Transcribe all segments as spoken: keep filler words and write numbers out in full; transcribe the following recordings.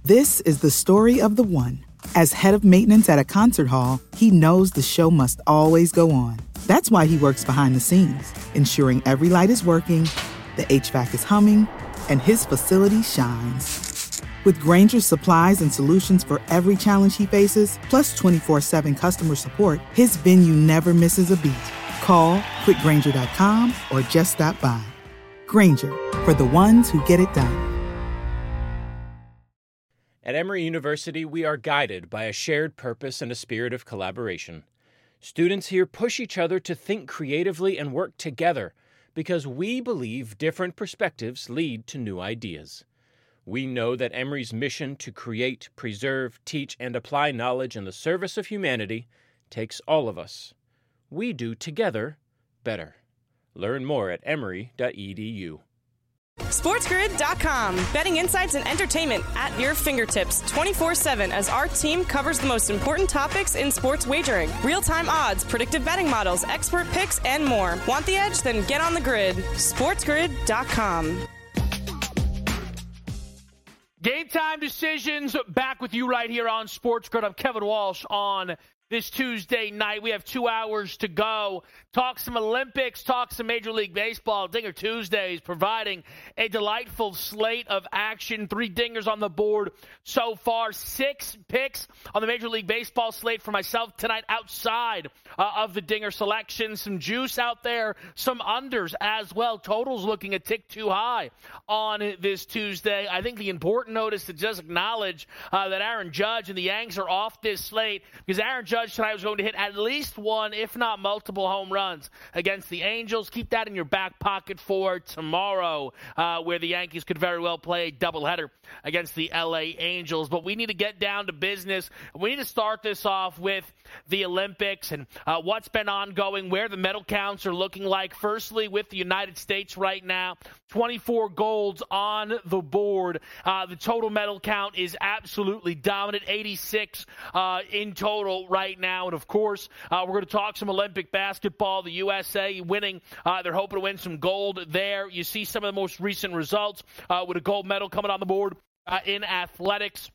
This is the story of the one. As head of maintenance at a concert hall, he knows the show must always go on. That's why he works behind the scenes, ensuring every light is working, the H V A C is humming, and his facility shines. With Grainger's supplies and solutions for every challenge he faces, plus twenty-four seven customer support, his venue never misses a beat. Call quick grainger dot com or just stop by. Grainger, for the ones who get it done. At Emory University, we are guided by a shared purpose and a spirit of collaboration. Students here push each other to think creatively and work together because we believe different perspectives lead to new ideas. We know that Emory's mission to create, preserve, teach, and apply knowledge in the service of humanity takes all of us. We do together better. Learn more at emory dot e d u. SportsGrid dot com. Betting insights and entertainment at your fingertips twenty-four seven as our team covers the most important topics in sports wagering. Real-time odds, predictive betting models, expert picks, and more. Want the edge? Then get on the grid. SportsGrid dot com. Game time decisions back with you right here on Sports Grid. I'm Kevin Walsh on this Tuesday night. We have two hours to go. Talk some Olympics, talk some Major League Baseball. Dinger Tuesdays providing a delightful slate of action. Three dingers on the board so far. Six picks on the Major League Baseball slate for myself tonight outside uh, of the dinger selection. Some juice out there, some unders as well. Totals looking a tick too high on this Tuesday. I think the important note is to just acknowledge uh, that Aaron Judge and the Yanks are off this slate because Aaron Judge tonight was going to hit at least one, if not multiple, home runs against the Angels. Keep that in your back pocket for tomorrow, uh, where the Yankees could very well play a doubleheader against the L A Angels. But we need to get down to business. We need to start this off with the Olympics and uh, what's been ongoing, where the medal counts are looking like. Firstly, with the United States right now, twenty-four golds on the board. Uh, the total medal count is absolutely dominant, eighty-six uh, in total right now. And, of course, uh, we're going to talk some Olympic basketball. The U S A winning. Uh, they're hoping to win some gold there. You see some of the most recent results uh, with a gold medal coming on the board uh, in athletics.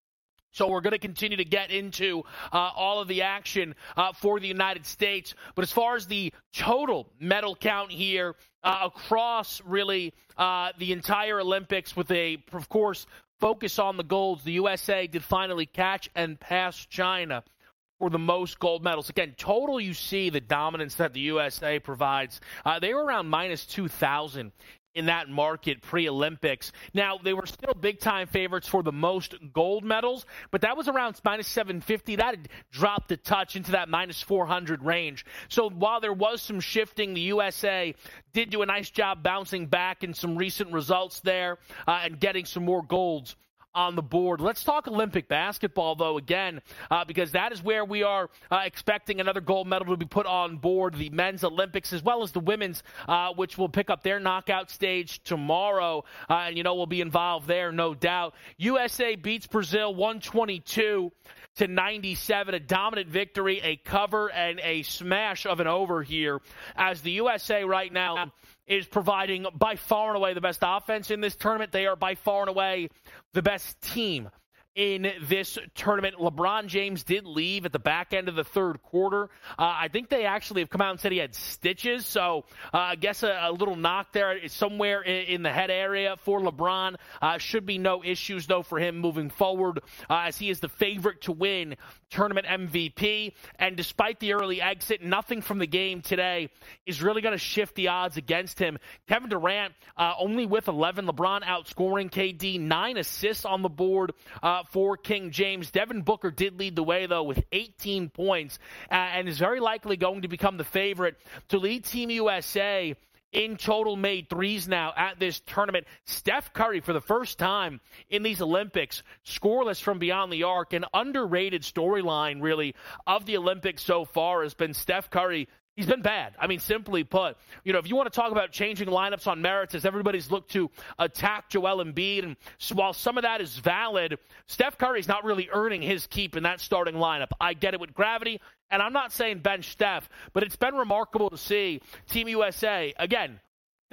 So we're going to continue to get into uh, all of the action uh, for the United States. But as far as the total medal count here uh, across really uh, the entire Olympics with a, of course, focus on the golds, the U S A did finally catch and pass China for the most gold medals. Again, total, you see the dominance that the U S A provides. Uh, they were around minus two thousand in that market pre-Olympics. Now, they were still big-time favorites for the most gold medals, but that was around minus seven fifty. That had dropped a touch into that minus four hundred range. So while there was some shifting, the U S A did do a nice job bouncing back in some recent results there uh, and getting some more golds on the board. Let's talk Olympic basketball, though, again, uh, because that is where we are uh, expecting another gold medal to be put on board, the men's Olympics, as well as the women's, uh, which will pick up their knockout stage tomorrow. Uh, and, you know, we'll be involved there, no doubt. U S A beats Brazil one twenty-two to ninety-seven, a dominant victory, a cover, and a smash of an over here, as the U S A right now is providing by far and away the best offense in this tournament. They are by far and away the best team in this tournament. LeBron James did leave at the back end of the third quarter. Uh, I think they actually have come out and said he had stitches, so uh, I guess a, a little knock there is somewhere in, in the head area for LeBron. Uh, should be no issues, though, for him moving forward, uh, as he is the favorite to win tournament M V P. And despite the early exit, nothing from the game today is really going to shift the odds against him. Kevin Durant uh, only with eleven. LeBron outscoring K D, nine assists on the board uh, for King James. Devin Booker did lead the way, though, with eighteen points uh, and is very likely going to become the favorite to lead Team U S A in total made threes now at this tournament. Steph Curry, for the first time in these Olympics, scoreless from beyond the arc. An underrated storyline, really, of the Olympics so far has been Steph Curry. He's been bad. I mean, simply put, you know, if you want to talk about changing lineups on merits as everybody's looked to attack Joel Embiid, and so while some of that is valid, Steph Curry's not really earning his keep in that starting lineup. I get it with gravity, and I'm not saying bench Steph, but it's been remarkable to see Team U S A, again,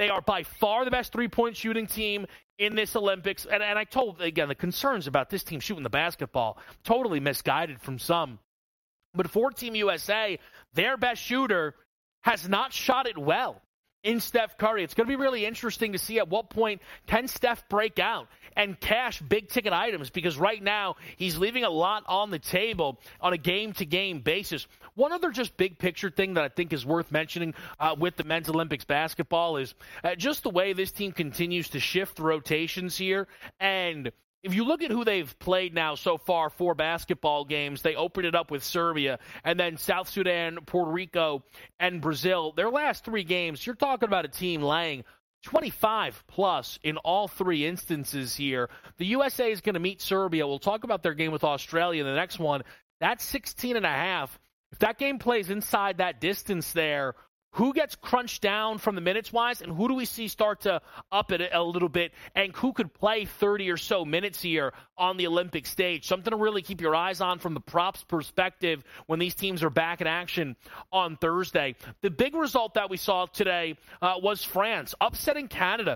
They are by far the best three-point shooting team in this Olympics. And, and I told, again, the concerns about this team shooting the basketball, totally misguided from some. But for Team U S A, their best shooter has not shot it well in Steph Curry. It's going to be really interesting to see at what point can Steph break out and cash big-ticket items, because right now he's leaving a lot on the table on a game-to-game basis. One other just big-picture thing that I think is worth mentioning uh, with the men's Olympics basketball is uh, just the way this team continues to shift rotations here. And if you look at who they've played now so far, four basketball games, they opened it up with Serbia, and then South Sudan, Puerto Rico, and Brazil. Their last three games, you're talking about a team laying twenty-five plus in all three instances here. The U S A is going to meet Serbia. We'll talk about their game with Australia in the next one. That's sixteen and a half. If that game plays inside that distance there, who gets crunched down from the minutes-wise, and who do we see start to up it a little bit, and who could play thirty or so minutes here on the Olympic stage? Something to really keep your eyes on from the props perspective when these teams are back in action on Thursday. The big result that we saw today uh, was France upsetting Canada.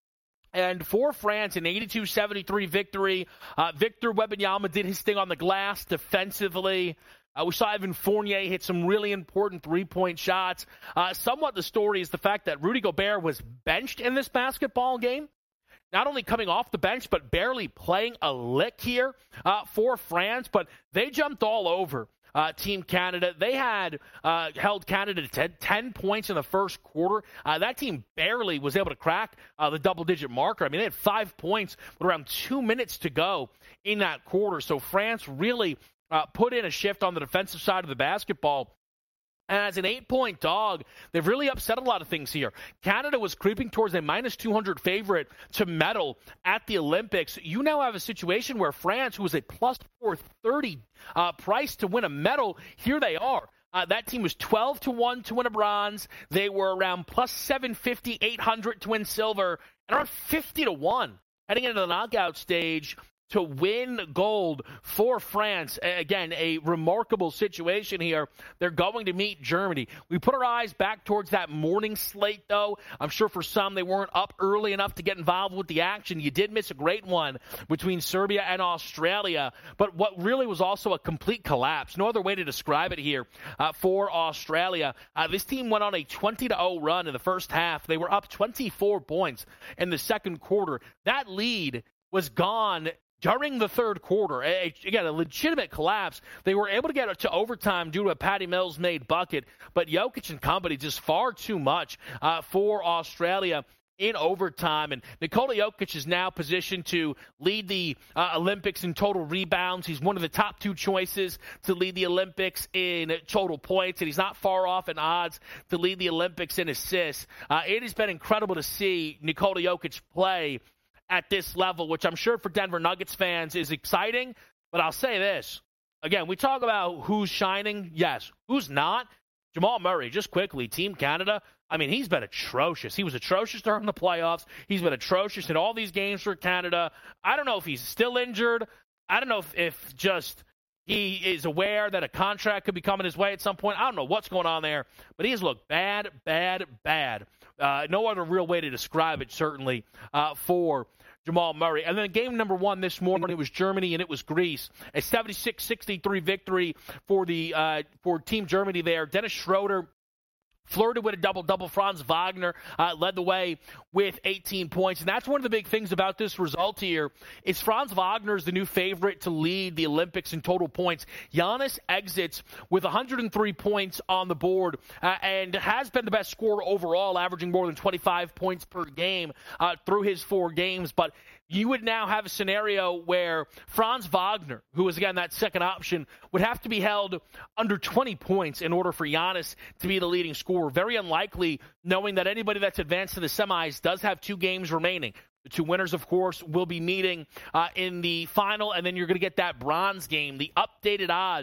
And for France, an eighty-two seventy-three victory. Uh, Victor Wembanyama did his thing on the glass defensively. Uh, we saw Evan Fournier hit some really important three-point shots. Uh, somewhat the story is the fact that Rudy Gobert was benched in this basketball game. Not only coming off the bench, but barely playing a lick here uh, for France. But they jumped all over uh, Team Canada. They had uh, held Canada to ten, ten points in the first quarter. Uh, that team barely was able to crack uh, the double-digit marker. I mean, they had five points with around two minutes to go in that quarter. So France really Uh, put in a shift on the defensive side of the basketball. And as an eight-point dog, they've really upset a lot of things here. Canada was creeping towards a minus two hundred favorite to medal at the Olympics. You now have a situation where France, who was a plus four thirty uh, price to win a medal, here they are. Uh, that team was twelve to one to win a bronze. They were around plus seven fifty, eight hundred to win silver, and around fifty to one heading into the knockout stage to win gold for France. Again, a remarkable situation here. They're going to meet Germany. We put our eyes back towards that morning slate, though. I'm sure for some they weren't up early enough to get involved with the action. You did miss a great one between Serbia and Australia, but what really was also a complete collapse, no other way to describe it here, uh, for Australia. Uh, this team went on a twenty to oh run in the first half. They were up twenty-four points in the second quarter. That lead was gone during the third quarter. A, again, a legitimate collapse. They were able to get it to overtime due to a Patty Mills-made bucket, but Jokic and company just far too much uh, for Australia in overtime. And Nikola Jokic is now positioned to lead the uh, Olympics in total rebounds. He's one of the top two choices to lead the Olympics in total points, and he's not far off in odds to lead the Olympics in assists. Uh, it has been incredible to see Nikola Jokic play at this level, which I'm sure for Denver Nuggets fans is exciting. But I'll say this. Again, we talk about who's shining. Yes. Who's not? Jamal Murray, just quickly, Team Canada. I mean, he's been atrocious. He was atrocious during the playoffs. He's been atrocious in all these games for Canada. I don't know if he's still injured. I don't know if, if just he is aware that a contract could be coming his way at some point. I don't know what's going on there, but he has looked bad, bad, bad. Uh, no other real way to describe it, certainly, uh, for Jamal Murray. And then game number one this morning, it was Germany and it was Greece. A seventy-six sixty-three victory for the uh, for Team Germany there. Dennis Schroeder flirted with a double-double. Franz Wagner uh, led the way with eighteen points. And that's one of the big things about this result here is Franz Wagner is the new favorite to lead the Olympics in total points. Giannis exits with one hundred three points on the board uh, and has been the best scorer overall, averaging more than twenty-five points per game uh, through his four games. But you would now have a scenario where Franz Wagner, who is, again, that second option, would have to be held under twenty points in order for Giannis to be the leading scorer. Very unlikely, knowing that anybody that's advanced to the semis does have two games remaining. The two winners, of course, will be meeting uh, in the final, and then you're going to get that bronze game. The updated odds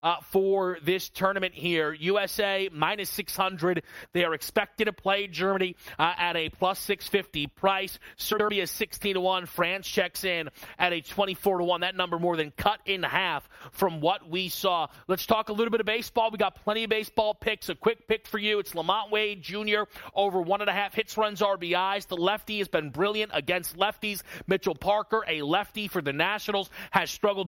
uh, for this tournament here. U S A minus six hundred. They are expected to play Germany uh, at a plus six fifty price. Serbia sixteen to one. France checks in at a twenty-four to one. That number more than cut in half from what we saw. Let's talk a little bit of baseball. We got plenty of baseball picks. A quick pick for you. It's Lamont Wade Junior over one and a half hits, runs, R B Is. The lefty has been brilliant against lefties. Mitchell Parker, a lefty for the Nationals, has struggled.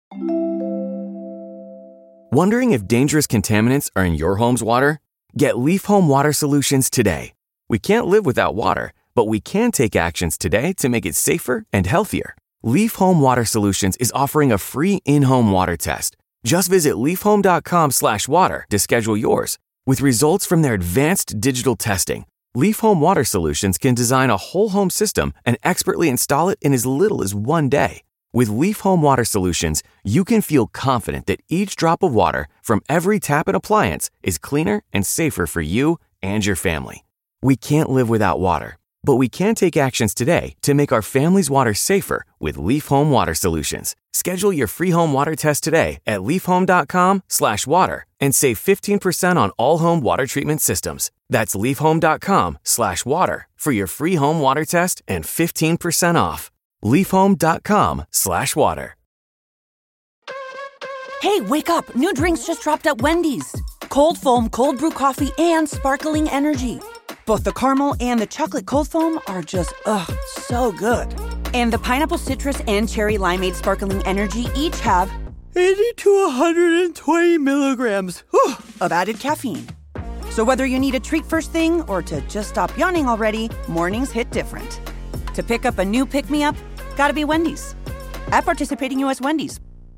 Wondering if dangerous contaminants are in your home's water? Get Leaf Home Water Solutions today. We can't live without water, but we can take actions today to make it safer and healthier. Leaf Home Water Solutions is offering a free in-home water test. Just visit leafhome.com slash water to schedule yours. With results from their advanced digital testing, Leaf Home Water Solutions can design a whole home system and expertly install it in as little as one day. With Leaf Home Water Solutions, you can feel confident that each drop of water from every tap and appliance is cleaner and safer for you and your family. We can't live without water, but we can take actions today to make our family's water safer with Leaf Home Water Solutions. Schedule your free home water test today at leafhome.com slash water and save fifteen percent on all home water treatment systems. That's leafhome.com slash water for your free home water test and fifteen percent off. leafhome.com slash water. Hey, wake up. New drinks just dropped at Wendy's. Cold foam, cold brew coffee, and sparkling energy. Both the caramel and the chocolate cold foam are just, ugh, so good. And the pineapple citrus and cherry limeade sparkling energy each have eighty to one hundred twenty milligrams whew, of added caffeine. So whether you need a treat first thing or to just stop yawning already, mornings hit different. To pick up a new pick-me-up, gotta be Wendy's. At participating U S Wendy's.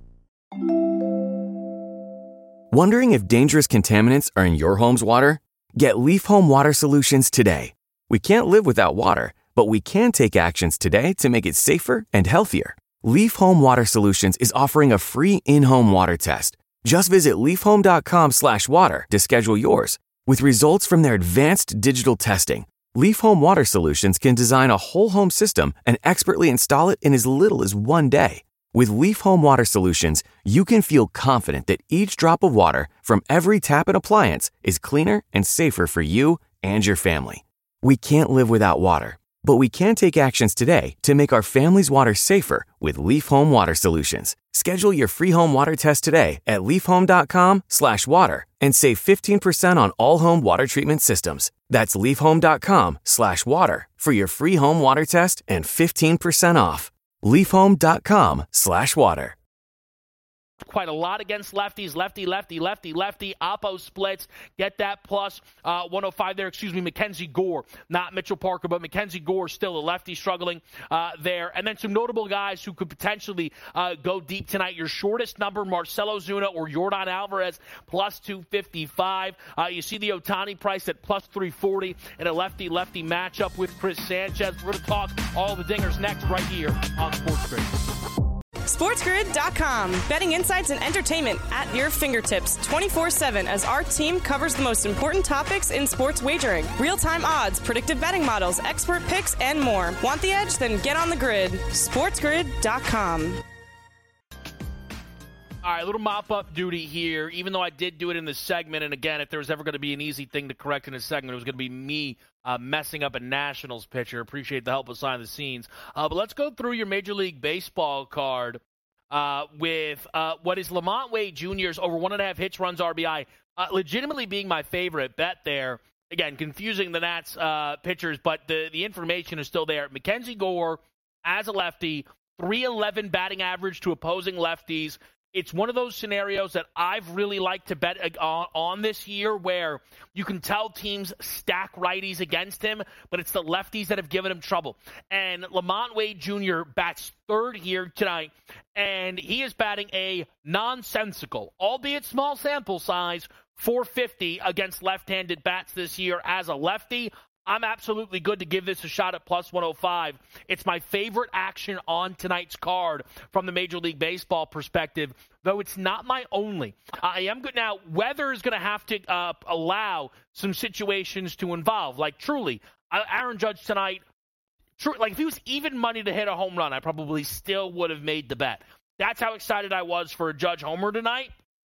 Wondering if dangerous contaminants are in your home's water? Get Leaf Home Water Solutions today. We can't live without water, but we can take actions today to make it safer and healthier. Leaf Home Water Solutions is offering a free in-home water test. Just visit leafhome.com slash water to schedule yours. With results from their advanced digital testing, Leaf Home Water Solutions can design a whole home system and expertly install it in as little as one day. With Leaf Home Water Solutions, you can feel confident that each drop of water from every tap and appliance is cleaner and safer for you and your family. We can't live without water, but we can take actions today to make our family's water safer with Leaf Home Water Solutions. Schedule your free home water test today at leafhome.com slash water and save fifteen percent on all home water treatment systems. That's leafhome.com slash water for your free home water test and fifteen percent off. leafhome.com slash water. Quite a lot against lefties. Lefty, lefty, lefty, lefty. Oppo splits. Get that plus uh, one oh five there. Excuse me, Mackenzie Gore. Not Mitchell Parker, but Mackenzie Gore still a lefty struggling uh, there. And then some notable guys who could potentially uh, go deep tonight. Your shortest number, Marcelo Zuna or Yordan Alvarez, plus two fifty-five. Uh, you see the Ohtani price at plus three forty in a lefty-lefty matchup with Chris Sanchez. We're going to talk all the dingers next right here on Sports Grid. SportsGrid dot com. Betting insights and entertainment at your fingertips twenty-four seven as our team covers the most important topics in sports wagering. Real-time odds, predictive betting models, expert picks, and more. Want the edge? Then get on the grid. SportsGrid dot com. All right, a little mop-up duty here, even though I did do it in this segment. And, again, if there was ever going to be an easy thing to correct in this segment, it was going to be me uh, messing up a Nationals pitcher. Appreciate the help behind the scenes. Uh, but let's go through your Major League Baseball card uh, with uh, what is Lamont Wade Junior's over one and a half hits, runs, R B I. Uh, legitimately being my favorite bet there. Again, confusing the Nats uh, pitchers, but the, the information is still there. Mackenzie Gore, as a lefty, three eleven batting average to opposing lefties. It's one of those scenarios that I've really liked to bet on, on this year where you can tell teams stack righties against him, but it's the lefties that have given him trouble. And Lamont Wade Junior bats third here tonight, and he is batting a nonsensical, albeit small sample size, four fifty against left-handed bats this year as a lefty. I'm absolutely good to give this a shot at plus one oh five. It's my favorite action on tonight's card from the Major League Baseball perspective, though it's not my only. I am good. Now, weather is going to have to uh, allow some situations to involve. Like, truly, Aaron Judge tonight, true, like if he was even money to hit a home run, I probably still would have made the bet. That's how excited I was for a Judge homer tonight.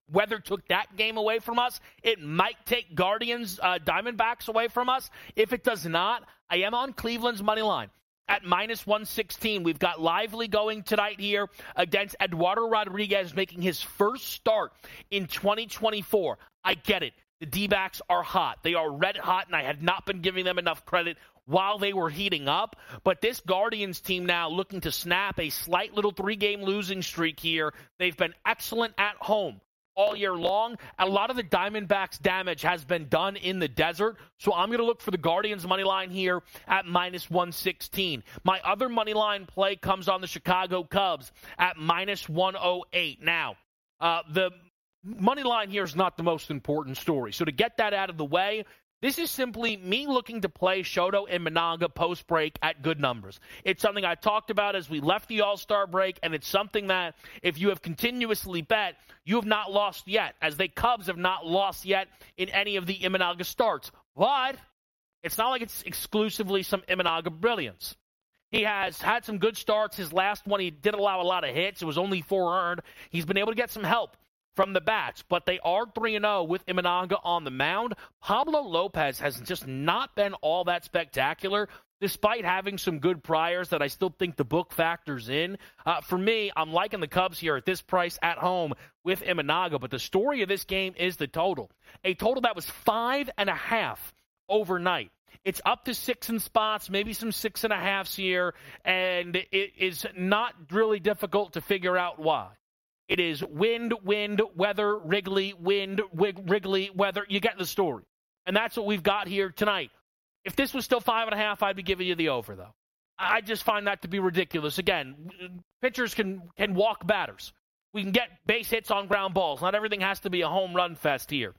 weather took that game away from us. It might take Guardians, uh, Diamondbacks away from us. If it does not, I am on Cleveland's money line at minus one sixteen. We've got Lively going tonight here against Eduardo Rodriguez, making his first start in twenty twenty-four. I get it. The D-backs are hot. They are red hot, and I had not been giving them enough credit while they were heating up. But this Guardians team now looking to snap a slight little three-game losing streak here. They've been excellent at home all year long. A lot of the Diamondbacks' damage has been done in the desert, so I'm going to look for the Guardians' money line here at minus one sixteen. My other money line play comes on the Chicago Cubs at minus one oh eight. Now, uh, the money line here is not the most important story, so to get that out of the way, this is simply me looking to play Shoto and Managa post-break at good numbers. It's something I talked about as we left the All-Star break, and it's something that if you have continuously bet, you have not lost yet, as the Cubs have not lost yet in any of the Imanaga starts. But it's not like it's exclusively some Imanaga brilliance. He has had some good starts. His last one, he did allow a lot of hits. It was only four earned. He's been able to get some help from the bats, but they are three and oh with Imanaga on the mound. Pablo Lopez has just not been all that spectacular, despite having some good priors that I still think the book factors in. Uh, for me, I'm liking the Cubs here at this price at home with Imanaga, but the story of this game is the total. A total that was five and a half overnight. It's up to six in spots, maybe some six and a halves here, and it is not really difficult to figure out why. It is wind, wind, weather, Wrigley, wind, wig, Wrigley, weather. You get the story. And that's what we've got here tonight. If this was still five and a half, I'd be giving you the over, though. I just find that to be ridiculous. Again, pitchers can, can walk batters. We can get base hits on ground balls. Not everything has to be a home run fest here.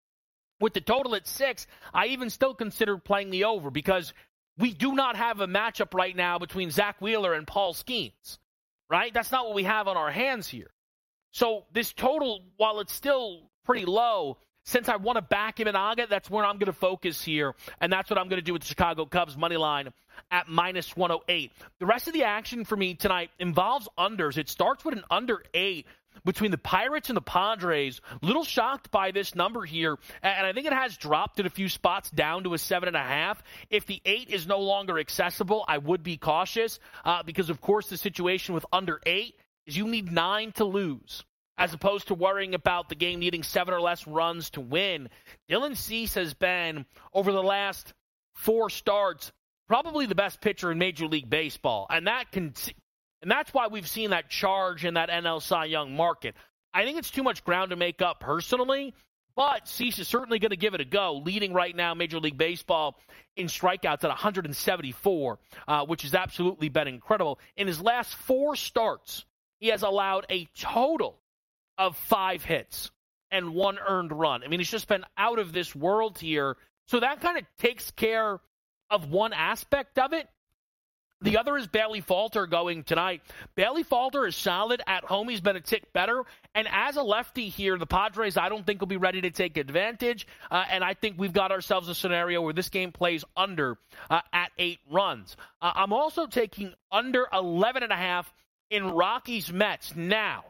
With the total at six, I even still consider playing the over because we do not have a matchup right now between Zach Wheeler and Paul Skeens, right? That's not what we have on our hands here. So this total, while it's still pretty low, since I want to back Imanaga, that's where I'm going to focus here, and that's what I'm going to do with the Chicago Cubs money line at minus one oh eight. The rest of the action for me tonight involves unders. It starts with an under eight between the Pirates and the Padres. Little shocked by this number here, and I think it has dropped in a few spots down to a seven and a half. If the eight is no longer accessible, I would be cautious uh, because, of course, the situation with under eight is you need nine to lose, as opposed to worrying about the game needing seven or less runs to win. Dylan Cease has been, over the last four starts, probably the best pitcher in Major League Baseball, and that can, and that's why we've seen that charge in that N L Cy Young market. I think it's too much ground to make up personally, but Cease is certainly going to give it a go, leading right now Major League Baseball in strikeouts at one hundred seventy-four, uh, which has absolutely been incredible. In his last four starts, he has allowed a total of five hits and one earned run. I mean, he's just been out of this world here. So that kind of takes care of one aspect of it. The other is Bailey Falter going tonight. Bailey Falter is solid at home. He's been a tick better. And as a lefty here, the Padres, I don't think will be ready to take advantage. Uh, and I think we've got ourselves a scenario where this game plays under uh, at eight runs. Uh, I'm also taking under eleven and a half in Rockies Mets. Now,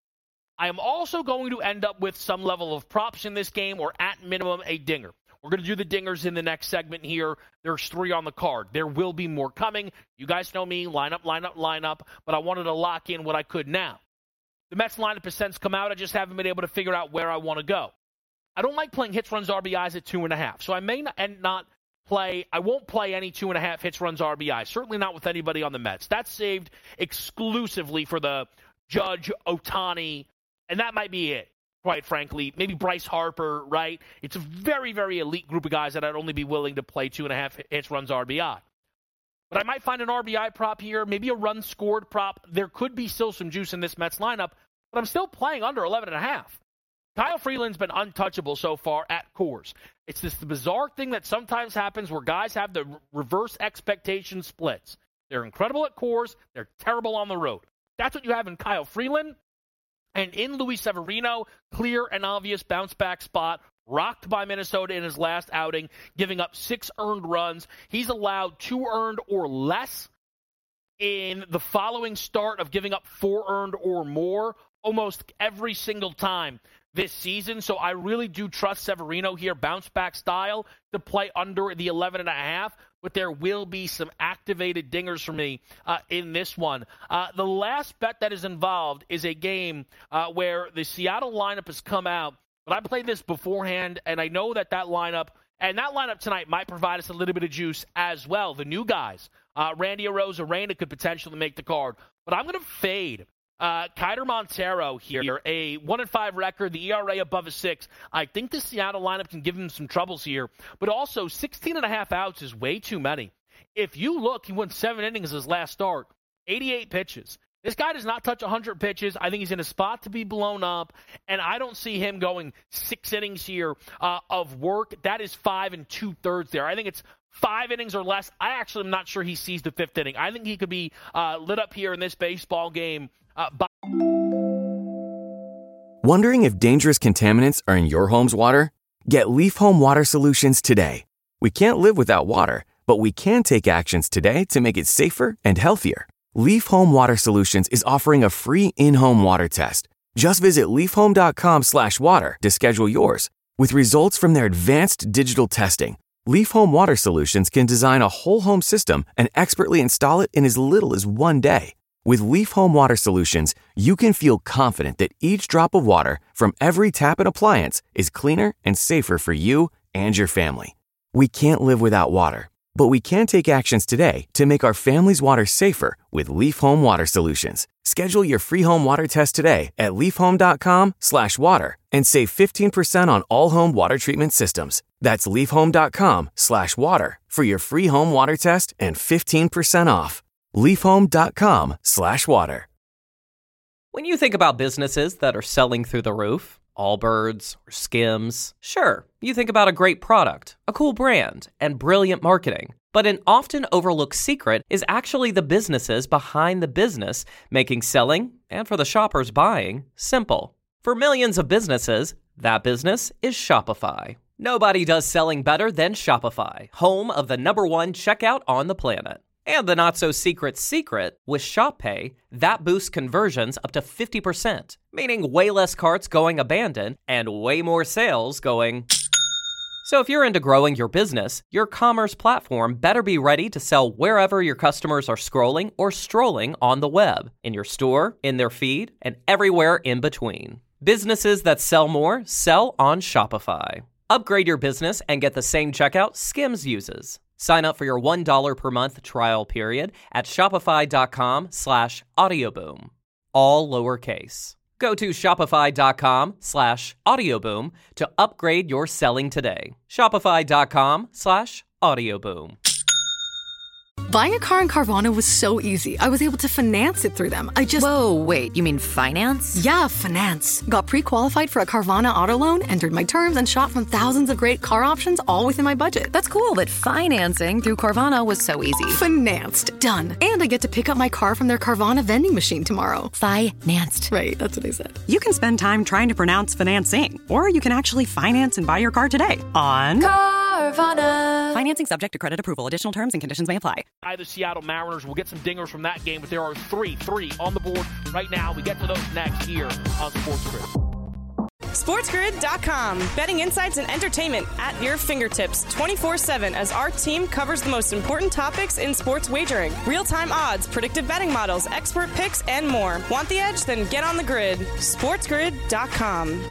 I am also going to end up with some level of props in this game, or at minimum a dinger. We're going to do the dingers in the next segment here. There's three on the card. There will be more coming. You guys know me, line up, line up, line up, but I wanted to lock in what I could now. The Mets lineup has since come out. I just haven't been able to figure out where I want to go. I don't like playing hits, runs, R B Is at two and a half, so I may not, and not play, I won't play any two and a half hits, runs, R B Is. Certainly not with anybody on the Mets. That's saved exclusively for the Judge, Ohtani, and that might be it, quite frankly. Maybe Bryce Harper, right? It's a very, very elite group of guys that I'd only be willing to play two and a half hits, runs, R B I. But I might find an R B I prop here, maybe a run scored prop. There could be still some juice in this Mets lineup, but I'm still playing under eleven and a half. Kyle Freeland's been untouchable so far at Coors. It's this bizarre thing that sometimes happens where guys have the reverse expectation splits. They're incredible at Coors. They're terrible on the road. That's what you have in Kyle Freeland. And in Luis Severino, clear and obvious bounce-back spot, rocked by Minnesota in his last outing, giving up six earned runs. He's allowed two earned or less in the following start of giving up four earned or more almost every single time this season. So I really do trust Severino here, bounce back style, to play under the eleven and a half. But there will be some activated dingers for me uh, in this one. Uh, the last bet that is involved is a game uh, where the Seattle lineup has come out. But I played this beforehand, and I know that that lineup, and that lineup tonight might provide us a little bit of juice as well. The new guys, uh, Randy Arozarena could potentially make the card. But I'm going to fade Uh, Keider Montero here, a one and five record, the E R A above a six. I think the Seattle lineup can give him some troubles here, but also sixteen and a half outs is way too many. If you look, he won seven innings his last start, eighty-eight pitches. This guy does not touch one hundred pitches. I think he's in a spot to be blown up, and I don't see him going six innings here uh, of work. That is five and two-thirds there. I think it's five innings or less. I actually am not sure he sees the fifth inning. I think he could be uh, lit up here in this baseball game. Uh, by- Wondering if dangerous contaminants are in your home's water? Get Leaf Home Water Solutions today. We can't live without water, but we can take actions today to make it safer and healthier. Leaf Home Water Solutions is offering a free in-home water test. Just visit leafhome.com slash water to schedule yours. With results from their advanced digital testing, Leaf Home Water Solutions can design a whole home system and expertly install it in as little as one day. With Leaf Home Water Solutions, you can feel confident that each drop of water from every tap and appliance is cleaner and safer for you and your family. We can't live without water, but we can take actions today to make our family's water safer with Leaf Home Water Solutions. Schedule your free home water test today at leafhome.com slash water and save fifteen percent on all home water treatment systems. That's leafhome.com slash water for your free home water test and fifteen percent off. leafhome.com slash water. When you think about businesses that are selling through the roof, Allbirds or Skims, sure, you think about a great product, a cool brand, and brilliant marketing. But an often overlooked secret is actually the businesses behind the business, making selling, and for the shoppers buying, simple. For millions of businesses, that business is Shopify. Nobody does selling better than Shopify, home of the number one checkout on the planet. And the not-so-secret secret, with ShopPay, that boosts conversions up to fifty percent, meaning way less carts going abandoned and way more sales going... So if you're into growing your business, your commerce platform better be ready to sell wherever your customers are scrolling or strolling on the web, in your store, in their feed, and everywhere in between. Businesses that sell more sell on Shopify. Upgrade your business and get the same checkout Skims uses. Sign up for your one dollar per month trial period at shopify.com slash audioboom. All lowercase. Go to shopify.com slash audioboom to upgrade your selling today. Shopify.com slash audioboom. Buying a car in Carvana was so easy. I was able to finance it through them. I just... Whoa, wait, you mean finance? Yeah, finance. Got pre-qualified for a Carvana auto loan, entered my terms, and shot from thousands of great car options all within my budget. That's cool, but financing through Carvana was so easy. Financed. Done. And I get to pick up my car from their Carvana vending machine tomorrow. Financed. Right, that's what I said. You can spend time trying to pronounce financing, or you can actually finance and buy your car today on Carvana. Financing subject to credit approval. Additional terms and conditions may apply. The Seattle Mariners will get some dingers from that game, but there are three, three on the board right now. We get to those next here on Sports Grid. SportsGrid dot com. Betting insights and entertainment at your fingertips twenty-four seven as our team covers the most important topics in sports wagering. Real-time odds, predictive betting models, expert picks, and more. Want the edge? Then get on the grid. SportsGrid dot com.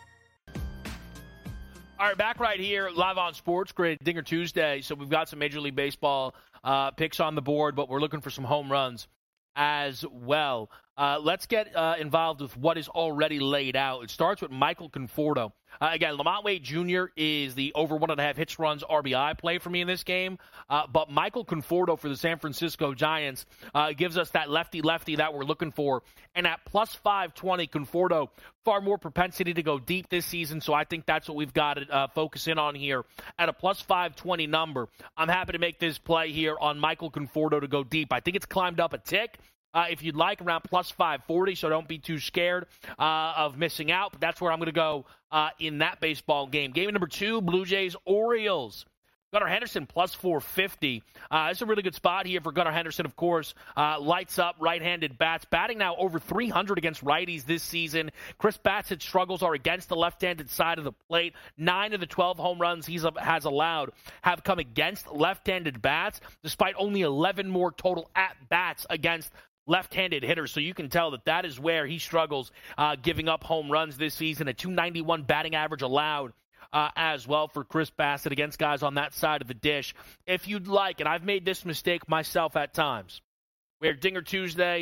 All right, back right here, live on Sports Grid, Dinger Tuesday. So we've got some Major League Baseball uh, picks on the board, but we're looking for some home runs as well. Uh, let's get uh, involved with what is already laid out. It starts with Michael Conforto. Uh, again, Lamont Wade Junior is the over one and a half hits runs R B I play for me in this game. Uh, but Michael Conforto for the San Francisco Giants uh, gives us that lefty-lefty that we're looking for. And at plus five twenty, Conforto, far more propensity to go deep this season. So I think that's what we've got to uh, focus in on here. At a plus five twenty number, I'm happy to make this play here on Michael Conforto to go deep. I think it's climbed up a tick. Uh, if you'd like, around plus five forty, so don't be too scared uh, of missing out. But that's where I'm going to go uh, in that baseball game. Game number two, Blue Jays, Orioles. Gunnar Henderson plus four fifty. Uh, it's a really good spot here for Gunnar Henderson, of course. Uh, lights up right-handed bats. Batting now over three hundred against righties this season. Chris Batchett's struggles are against the left-handed side of the plate. Nine of the twelve home runs he has allowed have come against left-handed bats, despite only eleven more total at-bats against left-handed hitters. So you can tell that that is where he struggles, uh, giving up home runs this season. A two ninety-one batting average allowed Uh, as well for Chris Bassett against guys on that side of the dish. If you'd like, and I've made this mistake myself at times, where Dinger Tuesday,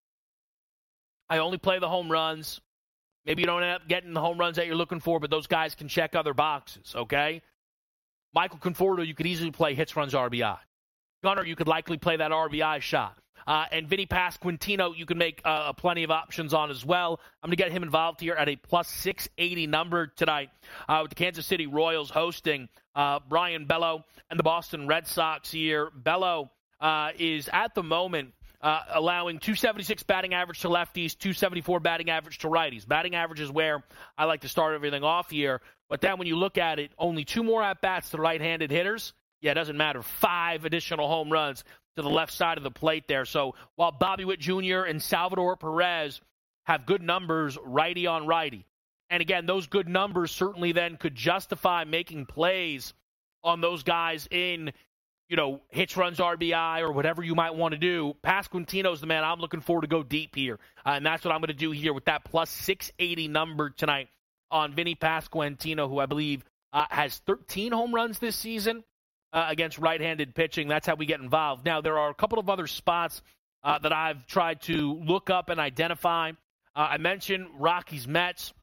I only play the home runs. Maybe you don't end up getting the home runs that you're looking for, but those guys can check other boxes, okay? Michael Conforto, you could easily play hits, runs, R B I. Gunnar, you could likely play that R B I shot. Uh, and Vinny Pasquantino, you can make uh, plenty of options on as well. I'm going to get him involved here at a plus six eighty number tonight uh, with the Kansas City Royals hosting uh, Brian Bello and the Boston Red Sox here. Bello uh, is at the moment uh, allowing two seventy-six batting average to lefties, two seventy-four batting average to righties. Batting average is where I like to start everything off here. But then when you look at it, only two more at-bats to right-handed hitters. Yeah, it doesn't matter. Five additional home runs to the left side of the plate there. So while Bobby Witt Junior and Salvador Perez have good numbers righty on righty, and again, those good numbers certainly then could justify making plays on those guys in, you know, hits, runs, R B I, or whatever you might want to do. Pasquantino's the man I'm looking for to go deep here, uh, and that's what I'm going to do here with that plus six eighty number tonight on Vinny Pasquantino, who I believe uh, has thirteen home runs this season. Uh, against right-handed pitching. That's how we get involved. Now, there are a couple of other spots uh, that I've tried to look up and identify. Uh, I mentioned Rockies Mets.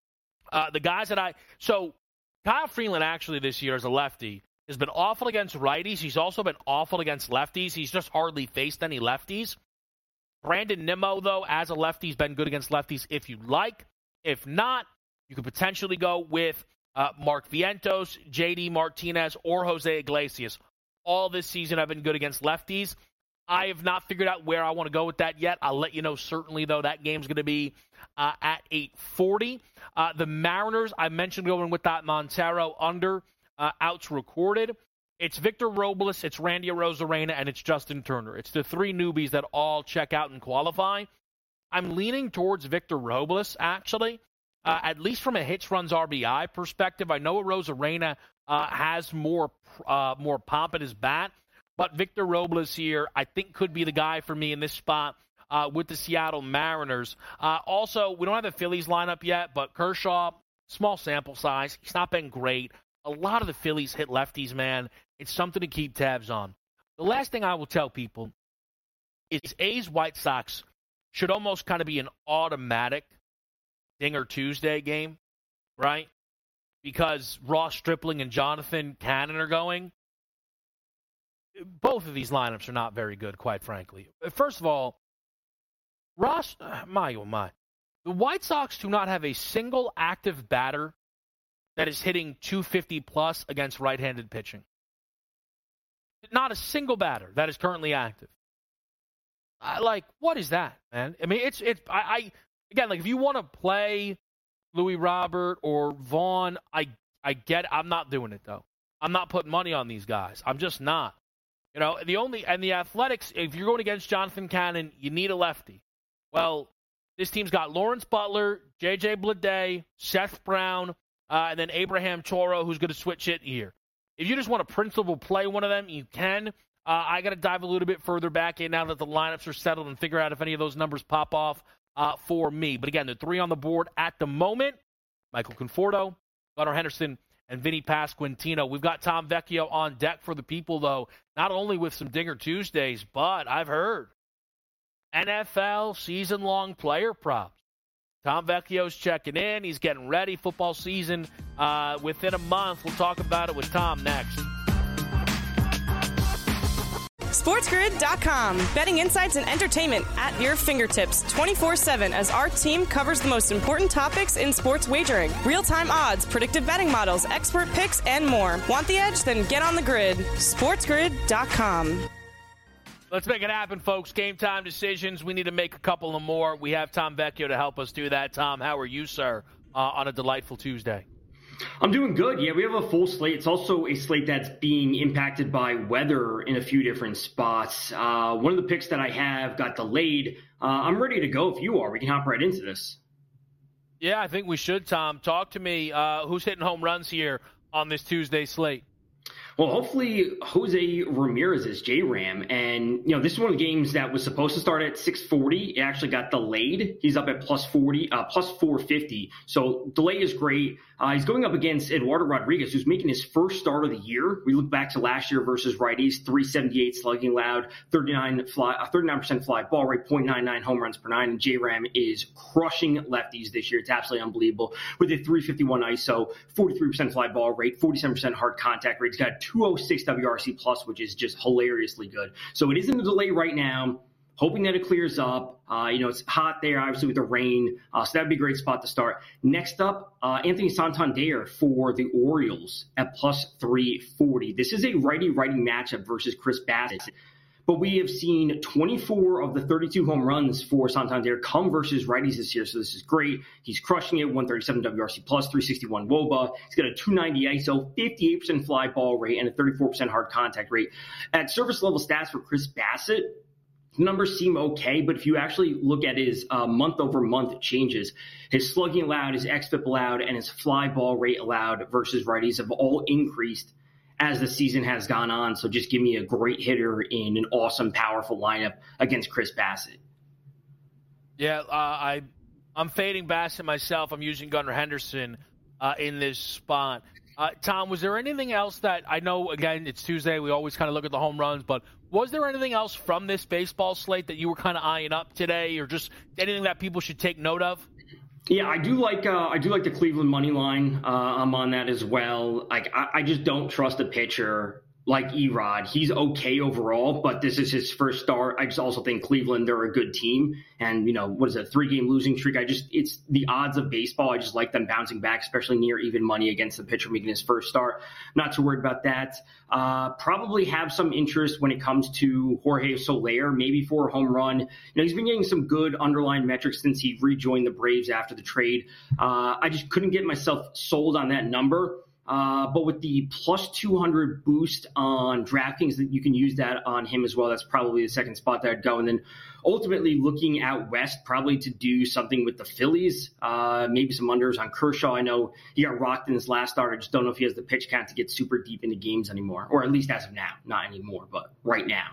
Uh, the guys that I – so Kyle Freeland actually this year as a lefty has been awful against righties. He's also been awful against lefties. He's just hardly faced any lefties. Brandon Nimmo, though, as a lefty, has been good against lefties if you'd like. If not, you could potentially go with – Uh, Mark Vientos, J D Martinez, or Jose Iglesias. All this season have been good against lefties. I have not figured out where I want to go with that yet. I'll let you know certainly, though, that game's going to be uh, at eight forty. Uh, the Mariners, I mentioned going with that Montero under uh, outs recorded. It's Victor Robles, it's Randy Arozarena, and it's Justin Turner. It's the three newbies that all check out and qualify. I'm leaning towards Victor Robles, actually. Uh, at least from a hits, runs, R B I perspective. I know Arozarena uh, has more uh, more pop in his bat, but Victor Robles here I think could be the guy for me in this spot uh, with the Seattle Mariners. Uh, also, we don't have the Phillies lineup yet, but Kershaw, small sample size. He's not been great. A lot of the Phillies hit lefties, man. It's something to keep tabs on. The last thing I will tell people is A's White Sox should almost kind of be an automatic Dinger Tuesday game, right? Because Ross Stripling and Jonathan Cannon are going. Both of these lineups are not very good, quite frankly. First of all, Ross, my oh my, the White Sox do not have a single active batter that is hitting two fifty plus against right-handed pitching. Not a single batter that is currently active. I, like, what is that, man? I mean, it's it's I. I Again, like if you want to play Louis Robert or Vaughn, I I get it. I'm not doing it, though. I'm not putting money on these guys. I'm just not. You know, the only, and the Athletics, if you're going against Jonathan Cannon, you need a lefty. Well, this team's got Lawrence Butler, J J Bleday, Seth Brown, uh, and then Abraham Toro, who's going to switch it here. If you just want to principal play one of them, you can. Uh, I got to dive a little bit further back in now that the lineups are settled and figure out if any of those numbers pop off. Uh, for me. But again, the three on the board at the moment, Michael Conforto, Gunnar Henderson, and Vinny Pasquantino. We've got Tom Vecchio on deck for the people, though, not only with some Dinger Tuesdays, but I've heard N F L season-long player props. Tom Vecchio's checking in. He's getting ready. Football season uh, within a month. We'll talk about it with Tom next. SportsGrid dot com. Betting insights and entertainment at your fingertips twenty-four seven as our team covers the most important topics in sports wagering. Real-time odds, predictive betting models, expert picks, and more. Want the edge? Then get on the grid. SportsGrid dot com. Let's make it happen, folks. Game time decisions. We need to make a couple of more. We have Tom Vecchio to help us do that. Tom, how are you, sir, uh, on a delightful Tuesday? I'm doing good. Yeah, we have a full slate. It's also a slate that's being impacted by weather in a few different spots. Uh, one of the picks that I have got delayed. Uh, I'm ready to go if you are. We can hop right into this. Yeah, I think we should, Tom. Talk to me. Uh, who's hitting home runs here on this Tuesday slate? Well, hopefully Jose Ramirez is J-Ram. And, you know, this is one of the games that was supposed to start at six forty. It actually got delayed. He's up at plus forty, uh, plus four fifty. So delay is great. Uh, he's going up against Eduardo Rodriguez, who's making his first start of the year. We look back to last year versus righties, three seventy-eight slugging allowed, thirty-nine fly, uh, thirty-nine percent fly ball rate, point nine nine home runs per nine. And J-Ram is crushing lefties this year. It's absolutely unbelievable. With a three fifty-one I S O, forty-three percent fly ball rate, forty-seven percent hard contact rate. He's got two oh six W R C plus, which is just hilariously good. So it is in the delay right now. Hoping that it clears up. Uh, you know, it's hot there, obviously, with the rain. Uh, so that would be a great spot to start. Next up, uh, Anthony Santander for the Orioles at plus three forty. This is a righty-righty matchup versus Chris Bassitt. But we have seen twenty-four of the thirty-two home runs for Santander come versus righties this year. So this is great. He's crushing it. one thirty-seven W R C plus, three sixty-one W O B A. He's got a two ninety I S O, fifty-eight percent fly ball rate, and a thirty-four percent hard contact rate. At service level stats for Chris Bassitt, numbers seem okay, but if you actually look at his uh, month-over-month changes, his slugging allowed, his X F I P allowed, and his fly ball rate allowed versus righties have all increased as the season has gone on. So just give me a great hitter in an awesome, powerful lineup against Chris Bassitt. Yeah, uh, I, I'm fading Bassitt myself. I'm using Gunnar Henderson uh, in this spot. Uh, Tom, was there anything else that I know, again, it's Tuesday. We always kind of look at the home runs, but was there anything else from this baseball slate that you were kind of eyeing up today, or just anything that people should take note of? Yeah, I do like uh, I do like the Cleveland money line. Uh, I'm on that as well. Like I, I just don't trust a pitcher like Erod. He's okay overall, but this is his first start. I just also think Cleveland, they're a good team. And, you know, what is it, three-game losing streak? I just, it's the odds of baseball. I just like them bouncing back, especially near even money against the pitcher making his first start. Not too worried about that. Uh, probably have some interest when it comes to Jorge Soler, maybe for a home run. You know, he's been getting some good underlying metrics since he rejoined the Braves after the trade. Uh, I just couldn't get myself sold on that number. Uh, but with the plus two hundred boost on DraftKings, that you can use that on him as well. That's probably the second spot that I'd go. And then ultimately looking out west, probably to do something with the Phillies, uh, maybe some unders on Kershaw. I know he got rocked in his last start. I just don't know if he has the pitch count to get super deep into games anymore, or at least as of now, not anymore, but right now.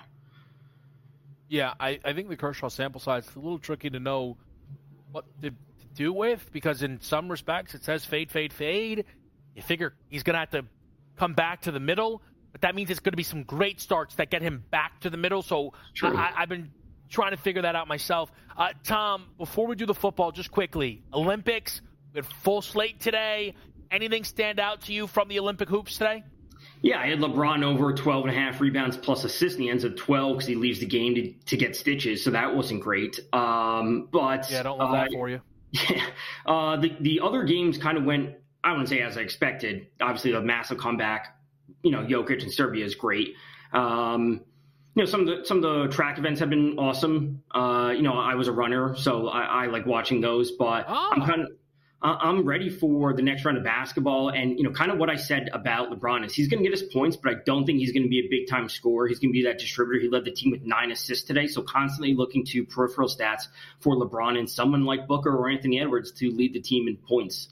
Yeah, I, I think the Kershaw sample size is a little tricky to know what to do with, because in some respects it says fade, fade, fade. You figure he's going to have to come back to the middle, but that means it's going to be some great starts that get him back to the middle. So I, I've been trying to figure that out myself. Uh, Tom, before we do the football, just quickly, Olympics, we had full slate today. Anything stand out to you from the Olympic hoops today? Yeah, I had LeBron over twelve and a half rebounds plus assists, and he ends at twelve because he leaves the game to, to get stitches, so that wasn't great. Um, but Yeah, don't love uh, that for you. Yeah, uh, the, the other games kind of went, I wouldn't say as I expected. Obviously, the massive comeback, you know, Jokic and Serbia is great. Um, you know, some of the some of the track events have been awesome. Uh, you know, I was a runner, so I, I like watching those. But oh. I'm kind of I'm ready for the next round of basketball. And you know, kind of what I said about LeBron is he's going to get his points, but I don't think he's going to be a big time scorer. He's going to be that distributor. He led the team with nine assists today, so constantly looking to peripheral stats for LeBron and someone like Booker or Anthony Edwards to lead the team in points.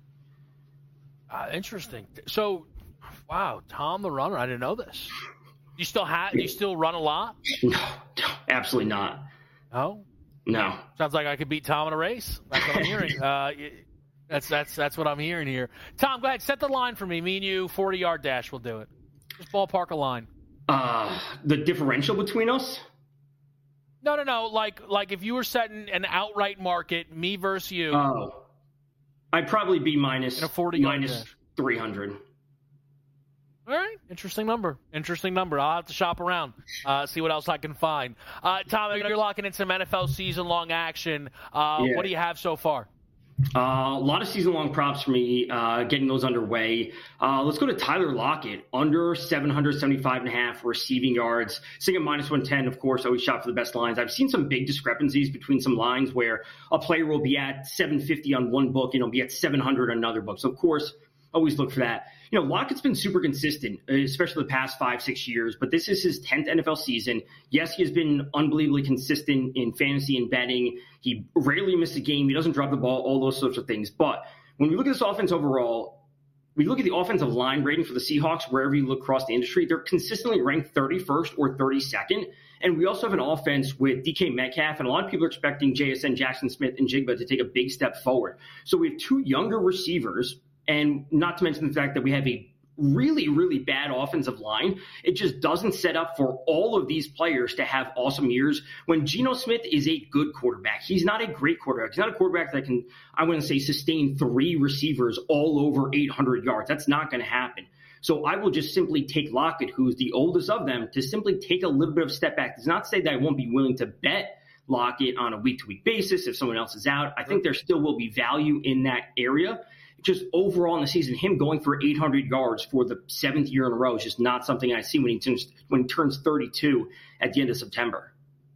Uh, interesting. So, wow, Tom the runner. I didn't know this. You still have? Do you still run a lot? No, no, absolutely not. Oh, no. Sounds like I could beat Tom in a race. That's what I'm hearing. Uh, that's that's that's what I'm hearing here. Tom, go ahead. Set the line for me. Me and you, forty yard dash. We'll do it. Just ballpark a line. Uh, the differential between us? No, no, no. Like like if you were setting an outright market, me versus you. Oh. I'd probably be minus, a forty minus three hundred. All right. Interesting number. Interesting number. I'll have to shop around, uh, see what else I can find. Uh, Tom, you're locking in some N F L season-long action. Uh, yeah. What do you have so far? Uh, a lot of season-long props for me, uh, getting those underway. Uh, let's go to Tyler Lockett, under seven seventy-five and a half receiving yards. Sitting at minus one ten, of course, always shop for the best lines. I've seen some big discrepancies between some lines where a player will be at seven fifty on one book and it'll be at seven hundred on another book. So, of course, always look for that. You know, Lockett's been super consistent, especially the past five, six years, but this is his tenth N F L season. Yes, he has been unbelievably consistent in fantasy and betting. He rarely misses a game. He doesn't drop the ball, all those sorts of things. But when we look at this offense overall, we look at the offensive line rating for the Seahawks, wherever you look across the industry, they're consistently ranked thirty-first or thirty-second. And we also have an offense with D K Metcalf, and a lot of people are expecting J S N, Jackson Smith, and Jigba to take a big step forward. So we have two younger receivers, and not to mention the fact that we have a really, really bad offensive line. It just doesn't set up for all of these players to have awesome years when Geno Smith is a good quarterback. He's not a great quarterback. He's not a quarterback that can, I wouldn't say, sustain three receivers all over eight hundred yards. That's not going to happen. So I will just simply take Lockett, who's the oldest of them, to simply take a little bit of a step back. Does not say that I won't be willing to bet Lockett on a week-to-week basis if someone else is out. I think there still will be value in that area. Just overall in the season, him going for eight hundred yards for the seventh year in a row is just not something I see when he turns when he turns thirty-two at the end of September.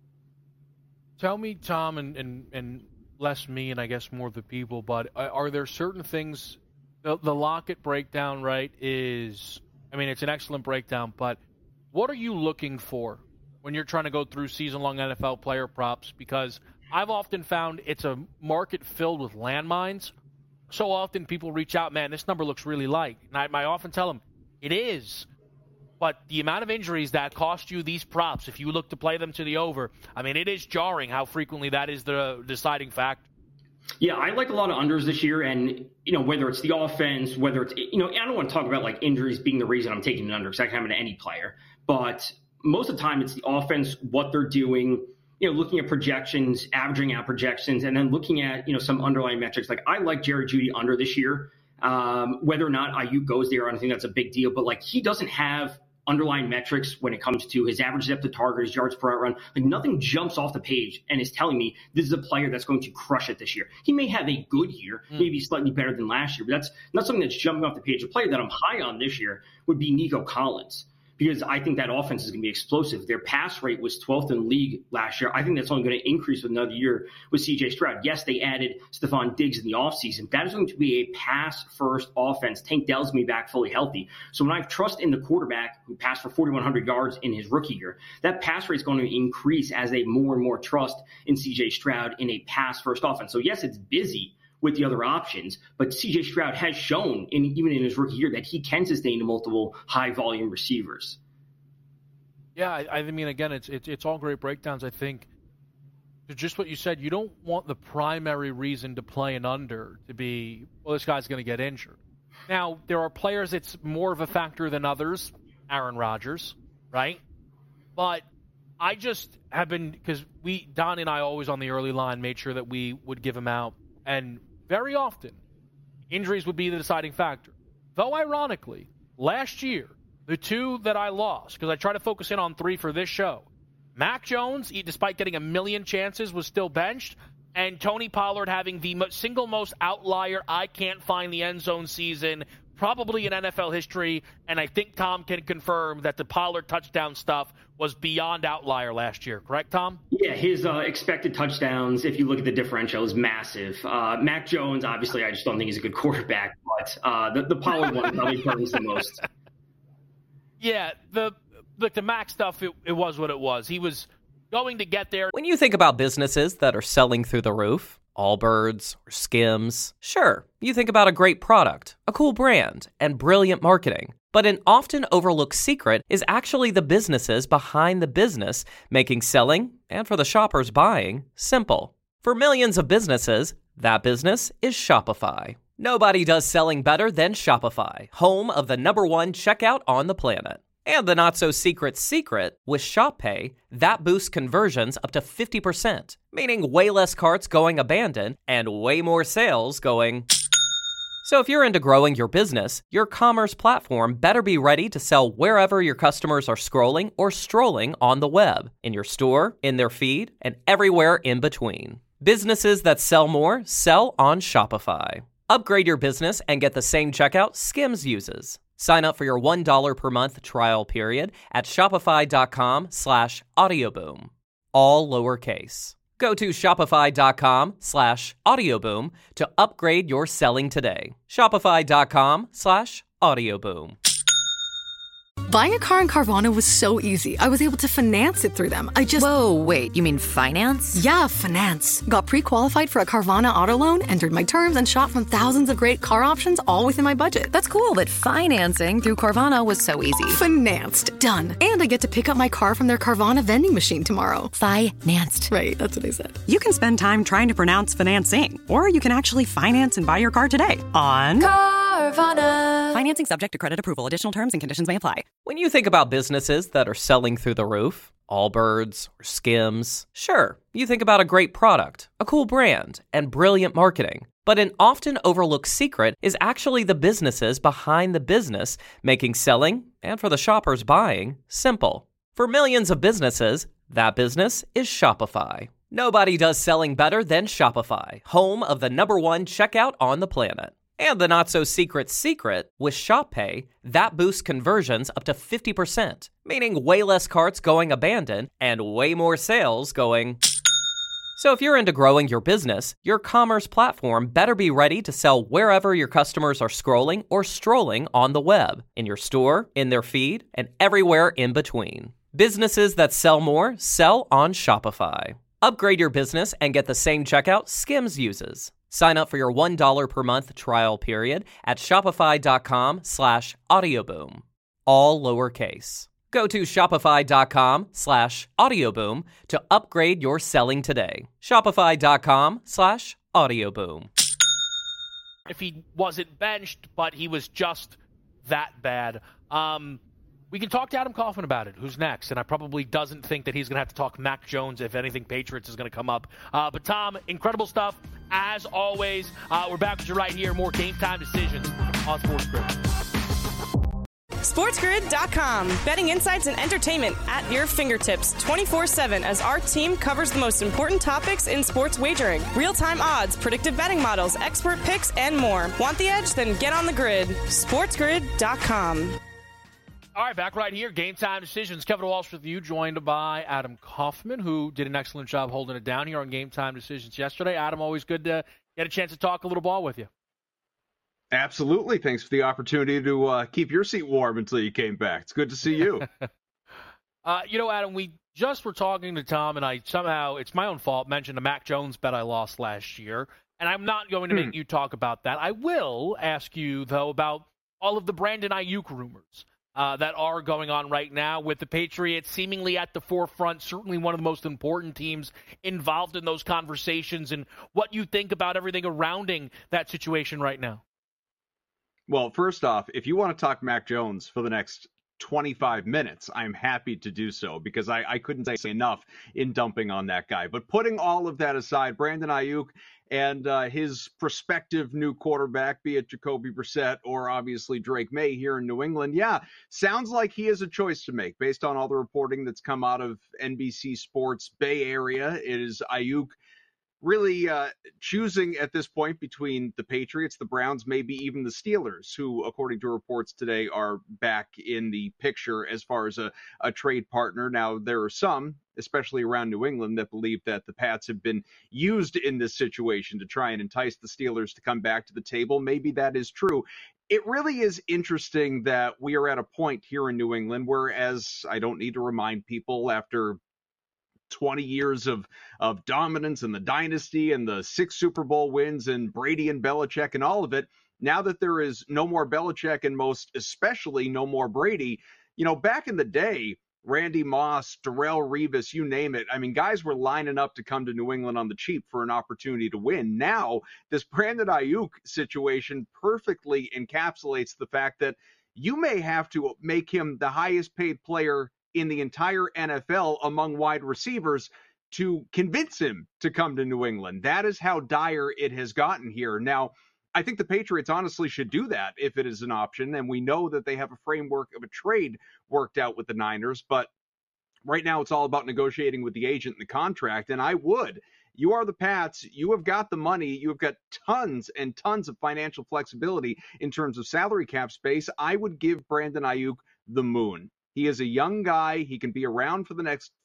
Tell me, Tom, and, and, and less me and I guess more the people, but are there certain things, the, the Lockett breakdown, right, is, I mean, it's an excellent breakdown, but what are you looking for when you're trying to go through season-long N F L player props? Because I've often found it's a market filled with landmines. So often people reach out, man, this number looks really light. And I, I often tell them, it is. But the amount of injuries that cost you these props, if you look to play them to the over, I mean, it is jarring how frequently that is the deciding factor. Yeah, I like a lot of unders this year. And, you know, whether it's the offense, whether it's, you know, I don't want to talk about like injuries being the reason I'm taking an under, because that can happen to any player. But most of the time it's the offense, what they're doing, you know, looking at projections, averaging out projections, and then looking at, you know, some underlying metrics. Like I like Jerry Jeudy under this year. Um, whether or not Ayuk goes there, I don't think that's a big deal. But like he doesn't have underlying metrics when it comes to his average depth of target, his yards per out run. Like nothing jumps off the page and is telling me this is a player that's going to crush it this year. He may have a good year, mm. maybe slightly better than last year, but that's not something that's jumping off the page. A player that I'm high on this year would be Nico Collins, because I think that offense is going to be explosive. Their pass rate was twelfth in the league last year. I think that's only going to increase with another year with C J Stroud. Yes, they added Stephon Diggs in the offseason. That is going to be a pass-first offense. Tank Dell's going to be back fully healthy. So when I have trust in the quarterback who passed for forty-one hundred yards in his rookie year, that pass rate is going to increase as they more and more trust in C J Stroud in a pass-first offense. So yes, it's busy with the other options, but C J Stroud has shown, in, even in his rookie year, that he can sustain multiple high-volume receivers. Yeah, I, I mean, again, it's, it's it's all great breakdowns. I think just what you said, you don't want the primary reason to play an under to be, well, this guy's going to get injured. Now, there are players it's more of a factor than others, Aaron Rodgers, right? But I just have been, because we, Don and I always on the early line made sure that we would give him out, and very often, injuries would be the deciding factor. Though, ironically, last year, the two that I lost, because I try to focus in on three for this show, Mac Jones, he, despite getting a million chances, was still benched, and Tony Pollard having the single most outlier, I can't find the end zone season, probably in N F L history, and I think Tom can confirm that the Pollard touchdown stuff was beyond outlier last year. Correct, Tom? Yeah, his uh, expected touchdowns, if you look at the differential, is massive. Uh, Mac Jones, obviously, I just don't think he's a good quarterback, but uh, the, the Pollard one probably hurts the most. Yeah, the the, the Mac stuff, it, it was what it was. He was going to get there. When you think about businesses that are selling through the roof, Allbirds or Skims, sure, you think about a great product, a cool brand, and brilliant marketing. But an often overlooked secret is actually the businesses behind the business, making selling, and for the shoppers buying, simple. For millions of businesses, that business is Shopify. Nobody does selling better than Shopify, home of the number one checkout on the planet. And the not-so-secret secret, with Shop Pay, that boosts conversions up to fifty percent, meaning way less carts going abandoned and way more sales going... So if you're into growing your business, your commerce platform better be ready to sell wherever your customers are scrolling or strolling on the web, in your store, in their feed, and everywhere in between. Businesses that sell more sell on Shopify. Upgrade your business and get the same checkout Skims uses. Sign up for your one dollar per month trial period at shopify.com slash audioboom. All lowercase. Go to shopify.com slash audioboom to upgrade your selling today. Shopify.com slash audioboom. Buying a car on Carvana was so easy. I was able to finance it through them. I just... Whoa, wait, you mean finance? Yeah, finance. Got pre-qualified for a Carvana auto loan, entered my terms, and shot from thousands of great car options all within my budget. That's cool, but financing through Carvana was so easy. Financed. Done. And I get to pick up my car from their Carvana vending machine tomorrow. Financed. Right, that's what I said. You can spend time trying to pronounce financing, or you can actually finance and buy your car today on Carvana. Financing subject to credit approval. Additional terms and conditions may apply. When you think about businesses that are selling through the roof, Allbirds or Skims, sure, you think about a great product, a cool brand, and brilliant marketing. But an often overlooked secret is actually the businesses behind the business, making selling, and for the shoppers buying, simple. For millions of businesses, that business is Shopify. Nobody does selling better than Shopify, home of the number one checkout on the planet. And the not-so-secret secret, with Shop Pay, that boosts conversions up to fifty percent, meaning way less carts going abandoned and way more sales going... So if you're into growing your business, your commerce platform better be ready to sell wherever your customers are scrolling or strolling on the web, in your store, in their feed, and everywhere in between. Businesses that sell more sell on Shopify. Upgrade your business and get the same checkout Skims uses. Sign up for your one dollar per month trial period at shopify.com slash audioboom. All lowercase. Go to shopify.com slash audioboom to upgrade your selling today. Shopify.com slash audioboom. If he wasn't benched, but he was just that bad. Um, we can talk to Adam Kaufman about it, who's next, and I probably doesn't think that he's going to have to talk Mac Jones if anything Patriots is going to come up. Uh, but, Tom, incredible stuff. As always, uh, we're back with you right here. More Game Time Decisions on Sports Grid. SportsGrid dot com. Betting insights and entertainment at your fingertips twenty-four seven as our team covers the most important topics in sports wagering. Real-time odds, predictive betting models, expert picks, and more. Want the edge? Then get on the grid. SportsGrid dot com. All right, back right here. Game Time Decisions. Kevin Walsh with you, joined by Adam Kaufman, who did an excellent job holding it down here on Game Time Decisions yesterday. Adam, always good to get a chance to talk a little ball with you. Absolutely. Thanks for the opportunity to uh, keep your seat warm until you came back. It's good to see you. uh, you know, Adam, we just were talking to Tom, and I somehow, it's my own fault, mentioned a Mac Jones bet I lost last year, and I'm not going to make you talk about that. I will ask you, though, about all of the Brandon Ayuk rumors uh, that are going on right now with the Patriots seemingly at the forefront, certainly one of the most important teams involved in those conversations, and what you think about everything surrounding that situation right now. Well, first off, if you want to talk Mac Jones for the next twenty-five minutes, I'm happy to do so, because I, I couldn't say enough in dumping on that guy. But putting all of that aside, Brandon Ayuk and uh, his prospective new quarterback, be it Jacoby Brissett or obviously Drake May here in New England, yeah, sounds like he has a choice to make based on all the reporting that's come out of N B C Sports Bay Area. It is Ayuk really uh, choosing at this point between the Patriots, the Browns, maybe even the Steelers, who, according to reports today, are back in the picture as far as a, a trade partner. Now, there are some, especially around New England, that believe that the Pats have been used in this situation to try and entice the Steelers to come back to the table. Maybe that is true. It really is interesting that we are at a point here in New England where, as I don't need to remind people, after twenty years of, of dominance and the dynasty and the six Super Bowl wins and Brady and Belichick and all of it, now that there is no more Belichick and most especially no more Brady, you know, back in the day, Randy Moss, Darrelle Revis, you name it. I mean, guys were lining up to come to New England on the cheap for an opportunity to win. Now, this Brandon Ayuk situation perfectly encapsulates the fact that you may have to make him the highest paid player in the entire N F L among wide receivers to convince him to come to New England. That is how dire it has gotten here. Now, I think the Patriots honestly should do that if it is an option, and we know that they have a framework of a trade worked out with the Niners, but right now it's all about negotiating with the agent and the contract, and I would. You are the Pats. You have got the money. You have got tons and tons of financial flexibility in terms of salary cap space. I would give Brandon Ayuk the moon. He is a young guy. He can be around for the next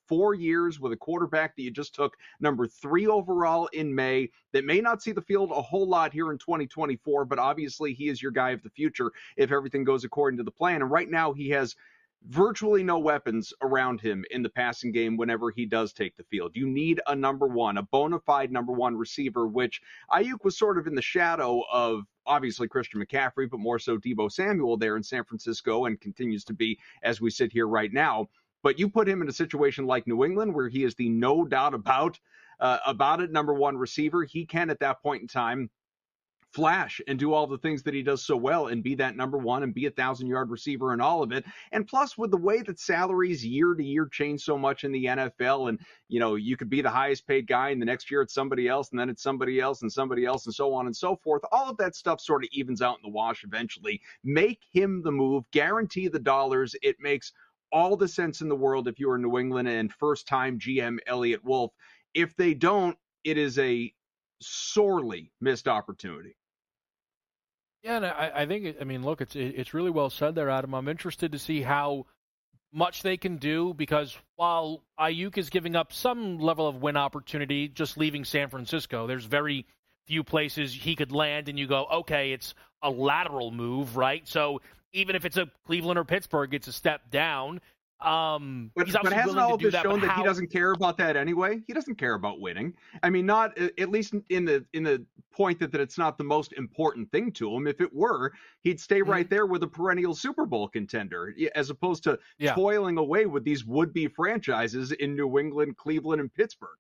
four years with a quarterback that you just took number three overall in May, that may not see the field a whole lot here in twenty twenty-four, but obviously he is your guy of the future if everything goes according to the plan. And right now he has virtually no weapons around him in the passing game whenever he does take the field. You need a number one, a bona fide number one receiver, which Aiyuk was sort of in the shadow of, obviously, Christian McCaffrey, but more so Deebo Samuel there in San Francisco, and continues to be as we sit here right now. But you put him in a situation like New England, where he is the no doubt about, uh, about it number one receiver. He can, at that point in time, flash and do all the things that he does so well and be that number one and be a thousand yard receiver and all of it. And plus, with the way that salaries year to year change so much in the N F L, and, you know, you could be the highest paid guy and the next year it's somebody else, and then it's somebody else and somebody else and so on and so forth. All of that stuff sort of evens out in the wash eventually. Make him the move, guarantee the dollars. It makes all the sense in the world if you are New England and first time G M Elliott Wolf. If they don't, it is a sorely missed opportunity. Yeah, and I, I think, I mean, look, it's it's really well said there, Adam. I'm interested to see how much they can do, because while Aiyuk is giving up some level of win opportunity just leaving San Francisco, there's very few places he could land and you go, okay, it's a lateral move, right? So even if it's a Cleveland or Pittsburgh, it's a step down. Um, but, he's but hasn't all this that, shown that how... he doesn't care about that anyway? He doesn't care about winning. I mean, not at least in the in the point that, that it's not the most important thing to him. If it were, he'd stay mm-hmm. right there with a perennial Super Bowl contender, as opposed to yeah. toiling away with these would-be franchises in New England, Cleveland, and Pittsburgh.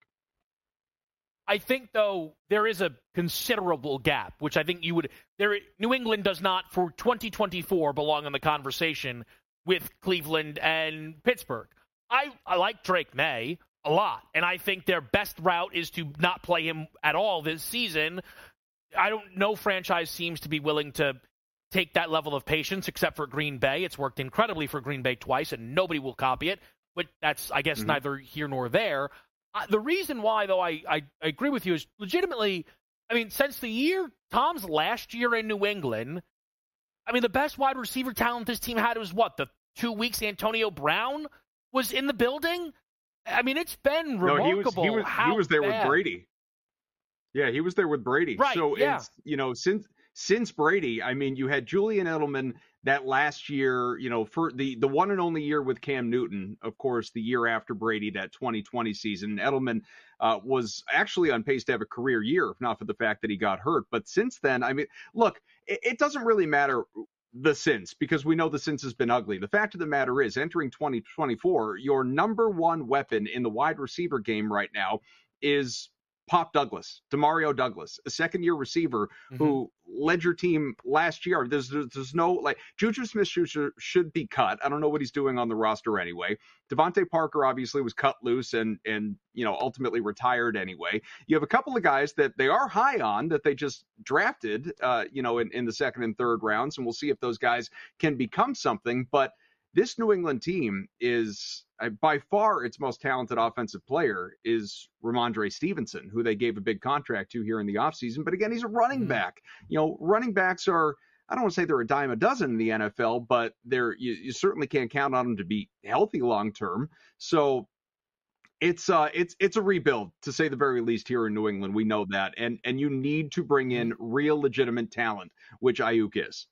I think, though, there is a considerable gap, which I think you would there. New England does not, for twenty twenty-four, belong in the conversation with Cleveland and Pittsburgh. I, I like Drake May a lot, and I think their best route is to not play him at all this season. I don't no franchise seems to be willing to take that level of patience, except for Green Bay. It's worked incredibly for Green Bay twice, and nobody will copy it, but that's, I guess, mm-hmm. neither here nor there. Uh, the reason why, though, I, I, I agree with you is legitimately, I mean, since the year, Tom's last year in New England, I mean, the best wide receiver talent this team had was, what, the two weeks Antonio Brown was in the building? I mean, it's been remarkable. No, he was, he was, how he was there bad. with Brady. Yeah, he was there with Brady. Right, so, yeah. it's, you know, since since Brady, I mean, you had Julian Edelman that last year, you know, for the, the one and only year with Cam Newton, of course, the year after Brady, that twenty twenty season. Edelman uh, was actually on pace to have a career year, if not for the fact that he got hurt. But since then, I mean, look, it, it doesn't really matter the since, because we know the since has been ugly. The fact of the matter is, entering twenty twenty-four, your number one weapon in the wide receiver game right now is Pop Douglas, Demario Douglas, a second-year receiver mm-hmm. who led your team last year. There's there's, there's no, like, Juju Smith-Schuster should be cut. I don't know what he's doing on the roster anyway. Devontae Parker obviously was cut loose and, and you know, ultimately retired anyway. You have a couple of guys that they are high on that they just drafted, uh, you know, in, in the second and third rounds, and we'll see if those guys can become something. But this New England team is, uh, by far, its most talented offensive player is Ramondre Stevenson, who they gave a big contract to here in the offseason. But again, he's a running mm-hmm. back. You know, running backs are, I don't want to say they're a dime a dozen in the N F L, but they're you, you certainly can't count on them to be healthy long term. So it's uh it's it's a rebuild, to say the very least, here in New England. We know that, and and you need to bring in real legitimate talent, which Aiyuk is.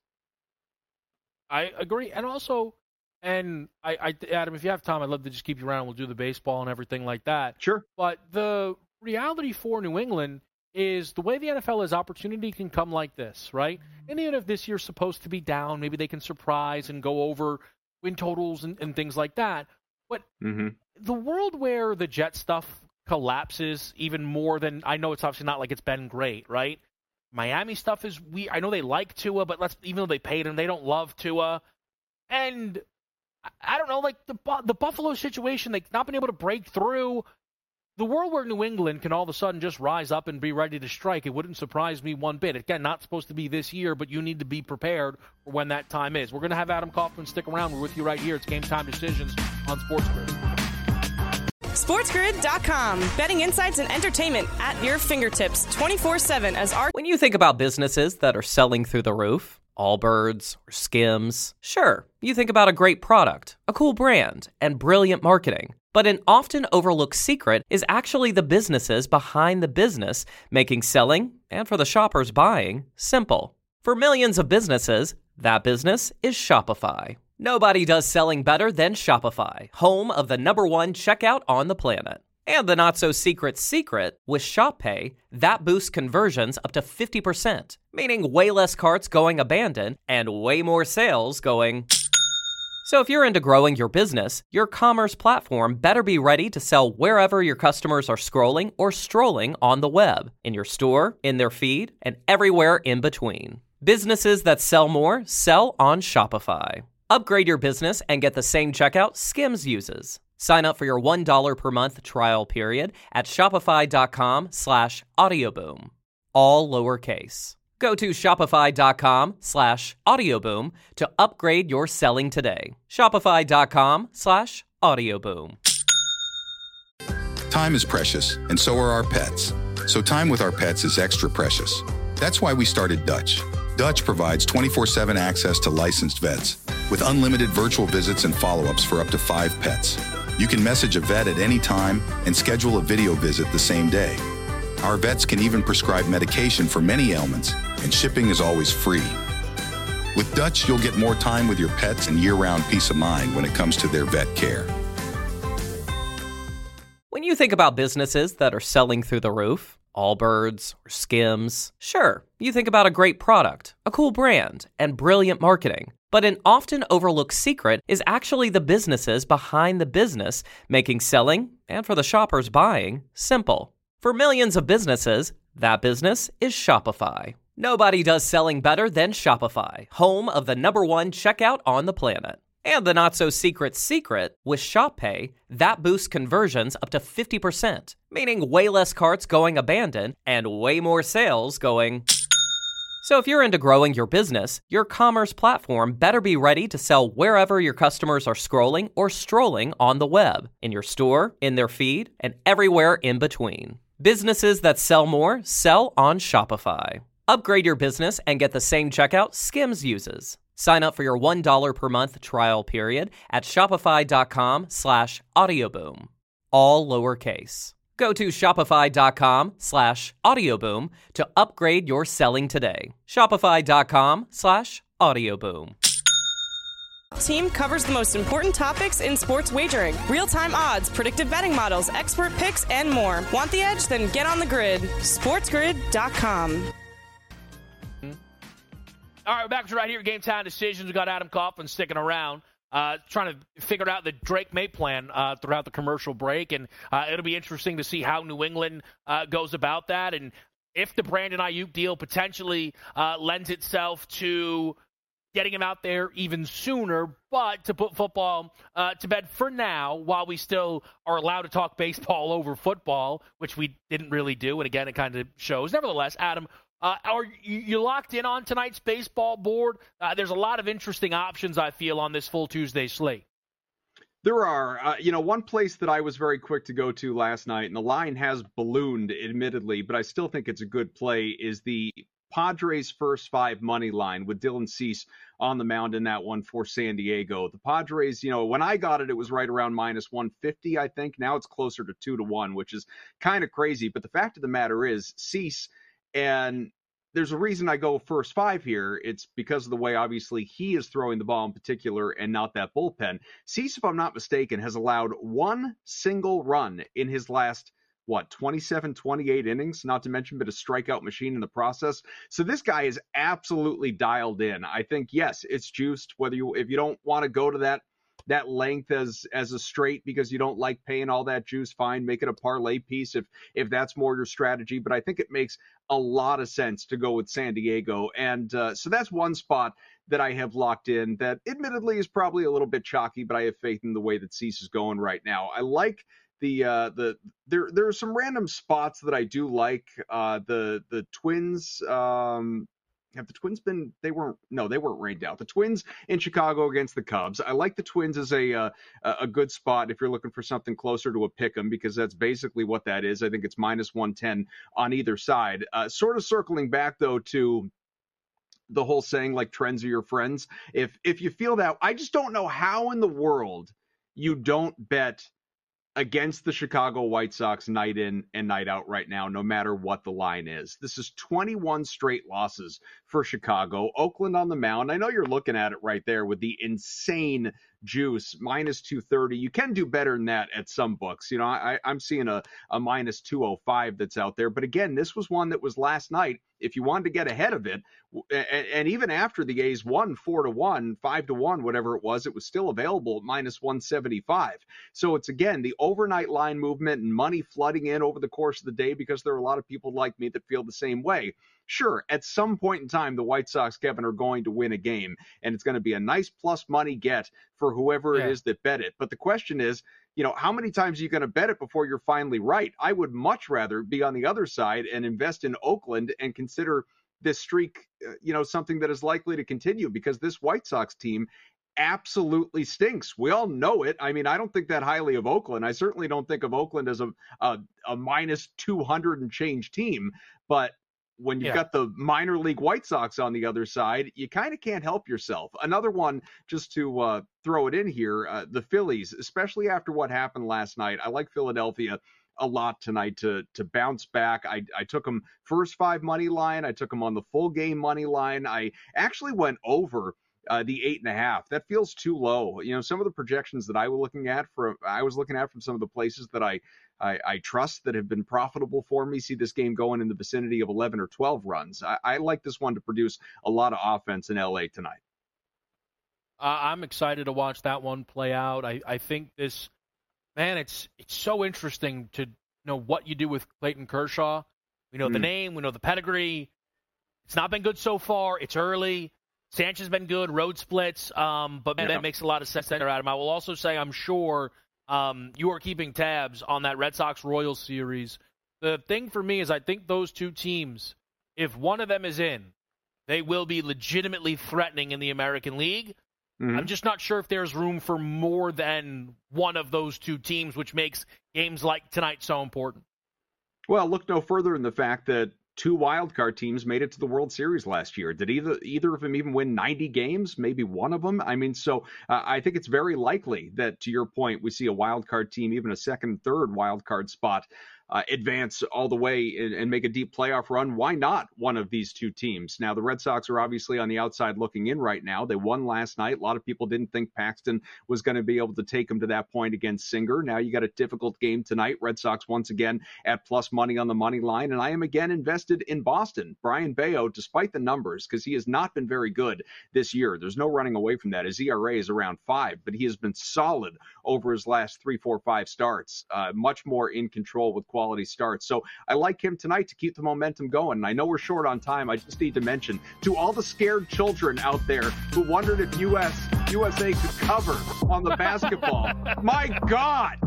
I agree, and also. And, I, I, Adam, if you have time, I'd love to just keep you around. We'll do the baseball and everything like that. Sure. But the reality for New England is the way the N F L is, opportunity can come like this, right? And even if this year's supposed to be down, maybe they can surprise and go over win totals and, and things like that. But mm-hmm. the world where the Jet stuff collapses even more than, I know it's obviously not like it's been great, right? Miami stuff is, we. I know they like Tua, but let's even though they paid him, they don't love Tua. And I don't know, like the the Buffalo situation, they've not been able to break through. The world where New England can all of a sudden just rise up and be ready to strike, it wouldn't surprise me one bit. Again, not supposed to be this year, but you need to be prepared for when that time is. We're going to have Adam Kaufman stick around. We're with you right here. It's Game Time Decisions on SportsGrid. SportsGrid dot com. Betting insights and entertainment at your fingertips twenty-four seven as our... When you think about businesses that are selling through the roof, Allbirds or Skims, sure, you think about a great product, a cool brand, and brilliant marketing. But an often overlooked secret is actually the businesses behind the business, making selling, and for the shoppers buying, simple. For millions of businesses, that business is Shopify. Nobody does selling better than Shopify, home of the number one checkout on the planet. And the not-so-secret secret, with Shop Pay, that boosts conversions up to fifty percent, meaning way less carts going abandoned and way more sales going... So if you're into growing your business, your commerce platform better be ready to sell wherever your customers are scrolling or strolling on the web, in your store, in their feed, and everywhere in between. Businesses that sell more sell on Shopify. Upgrade your business and get the same checkout Skims uses. Sign up for your one dollar per month trial period at shopify.com slash audioboom. All lowercase. Go to shopify.com slash audioboom to upgrade your selling today. Shopify.com slash audioboom. Time is precious, and so are our pets. So time with our pets is extra precious. That's why we started Dutch. Dutch provides twenty-four seven access to licensed vets with unlimited virtual visits and follow-ups for up to five pets. You can message a vet at any time and schedule a video visit the same day. Our vets can even prescribe medication for many ailments, and shipping is always free. With Dutch, you'll get more time with your pets and year-round peace of mind when it comes to their vet care. When you think about businesses that are selling through the roof, Allbirds or Skims, sure, you think about a great product, a cool brand, and brilliant marketing. But an often overlooked secret is actually the businesses behind the business, making selling, and for the shoppers buying, simple. For millions of businesses, that business is Shopify. Nobody does selling better than Shopify, home of the number one checkout on the planet. And the not-so-secret secret, with Shop Pay, that boosts conversions up to fifty percent, meaning way less carts going abandoned and way more sales going... So if you're into growing your business, your commerce platform better be ready to sell wherever your customers are scrolling or strolling on the web, in your store, in their feed, and everywhere in between. Businesses that sell more sell on Shopify. Upgrade your business and get the same checkout Skims uses. Sign up for your one dollar per month trial period at shopify.com slash audioboom. All lowercase. Go to shopify.com slash audioboom to upgrade your selling today. Shopify.com slash audioboom. Team covers the most important topics in sports wagering. Real-time odds, predictive betting models, expert picks, and more. Want the edge? Then get on the grid. sports grid dot com. All right, we're back to right here at Game Time Decisions. We got Adam Coughlin sticking around, uh, trying to figure out the Drake May plan uh, throughout the commercial break, and uh, it'll be interesting to see how New England uh, goes about that, and if the Brandon Ayuk deal potentially uh, lends itself to getting him out there even sooner, but to put football uh, to bed for now while we still are allowed to talk baseball over football, which we didn't really do, and again, it kind of shows. Nevertheless, Adam, Uh, are you, you locked in on tonight's baseball board? Uh, there's a lot of interesting options, I feel, on this full Tuesday slate. There are. Uh, you know, one place that I was very quick to go to last night, and the line has ballooned, admittedly, but I still think it's a good play, is the Padres' first five money line with Dylan Cease on the mound in that one for San Diego. The Padres, you know, when I got it, it was right around minus one fifty, I think. Now it's closer to two to one, which is kind of crazy. But the fact of the matter is, Cease, and there's a reason I go first five here. It's because of the way, obviously, he is throwing the ball in particular and not that bullpen. Cease, if I'm not mistaken, has allowed one single run in his last, what, twenty-seven, twenty-eight innings, not to mention been a strikeout machine in the process. So this guy is absolutely dialed in. I think, yes, it's juiced. Whether you, if you don't want to go to that that length as as a straight because you don't like paying all that juice, fine, make it a parlay piece if if that's more your strategy. But I think it makes a lot of sense to go with San Diego. And uh, so that's one spot that I have locked in that admittedly is probably a little bit chalky, but I have faith in the way that Cease is going right now. I like the uh, the there there are some random spots that I do like. Uh, the the Twins. Um, Have the Twins been, they weren't, no, they weren't rained out. The Twins in Chicago against the Cubs. I like the Twins as a uh, a good spot if you're looking for something closer to a pick'em, because that's basically what that is. I think it's minus one ten on either side. Uh, sort of circling back, though, to the whole saying, like, trends are your friends. If, if you feel that, I just don't know how in the world you don't bet against the Chicago White Sox night in and night out right now, no matter what the line is. This is twenty-one straight losses for Chicago. Oakland on the mound. I know you're looking at it right there with the insane juice, minus two thirty. You can do better than that at some books. You know, I, I'm seeing a, a minus two oh five that's out there. But again, this was one that was last night. If you wanted to get ahead of it, and, and even after the A's won four to one, five to one, whatever it was, it was still available at minus one seventy-five. So it's, again, the overnight line movement and money flooding in over the course of the day, because there are a lot of people like me that feel the same way. Sure, at some point in time, the White Sox, Kevin, are going to win a game, and it's going to be a nice plus money get for whoever yeah. it is that bet it. But the question is, you know, how many times are you going to bet it before you're finally right? I would much rather be on the other side and invest in Oakland and consider this streak, uh, you know, something that is likely to continue, because this White Sox team absolutely stinks. We all know it. I mean, I don't think that highly of Oakland. I certainly don't think of Oakland as a a, a minus two hundred and change team. But when you've yeah. got the minor league White Sox on the other side, you kind of can't help yourself. Another one, just to uh, throw it in here, uh, the Phillies, especially after what happened last night. I like Philadelphia a lot tonight to to bounce back. I, I took them first five money line. I took them on the full game money line. I actually went over Uh, the eight and a half. That feels too low. You know, some of the projections that I was looking at for I was looking at from some of the places that I, I I trust that have been profitable for me see this game going in the vicinity of eleven or twelve runs. I, I like this one to produce a lot of offense in L A tonight. Uh, I'm excited to watch that one play out. I, I think this, man, it's it's so interesting to know what you do with Clayton Kershaw. We know mm. the name, we know the pedigree. It's not been good so far. It's early. Sanchez has been good, road splits, um, but yeah. that makes a lot of sense there, Adam. I will also say I'm sure um, you are keeping tabs on that Red Sox-Royals series. The thing for me is I think those two teams, if one of them is in, they will be legitimately threatening in the American League. Mm-hmm. I'm just not sure if there's room for more than one of those two teams, which makes games like tonight so important. Well, look no further than the fact that two wildcard teams made it to the World Series last year. Did either either of them even win ninety games? Maybe one of them. I mean, so uh, I think it's very likely that, to your point, we see a wildcard team, even a second, third wildcard spot, uh, advance all the way and, and make a deep playoff run. Why not one of these two teams? Now, the Red Sox are obviously on the outside looking in right now. They won last night. A lot of people didn't think Paxton was going to be able to take them to that point against Singer. Now you got a difficult game tonight. Red Sox once again at plus money on the money line. And I am again invested in Boston. Brian Bayo, despite the numbers, because he has not been very good this year. There's no running away from that. His E R A is around five, but he has been solid over his last three, four, five starts. Uh, much more in control with quality starts. So I like him tonight to keep the momentum going. And I know we're short on time. I just need to mention to all the scared children out there who wondered if U S U S A could cover on the basketball. My God,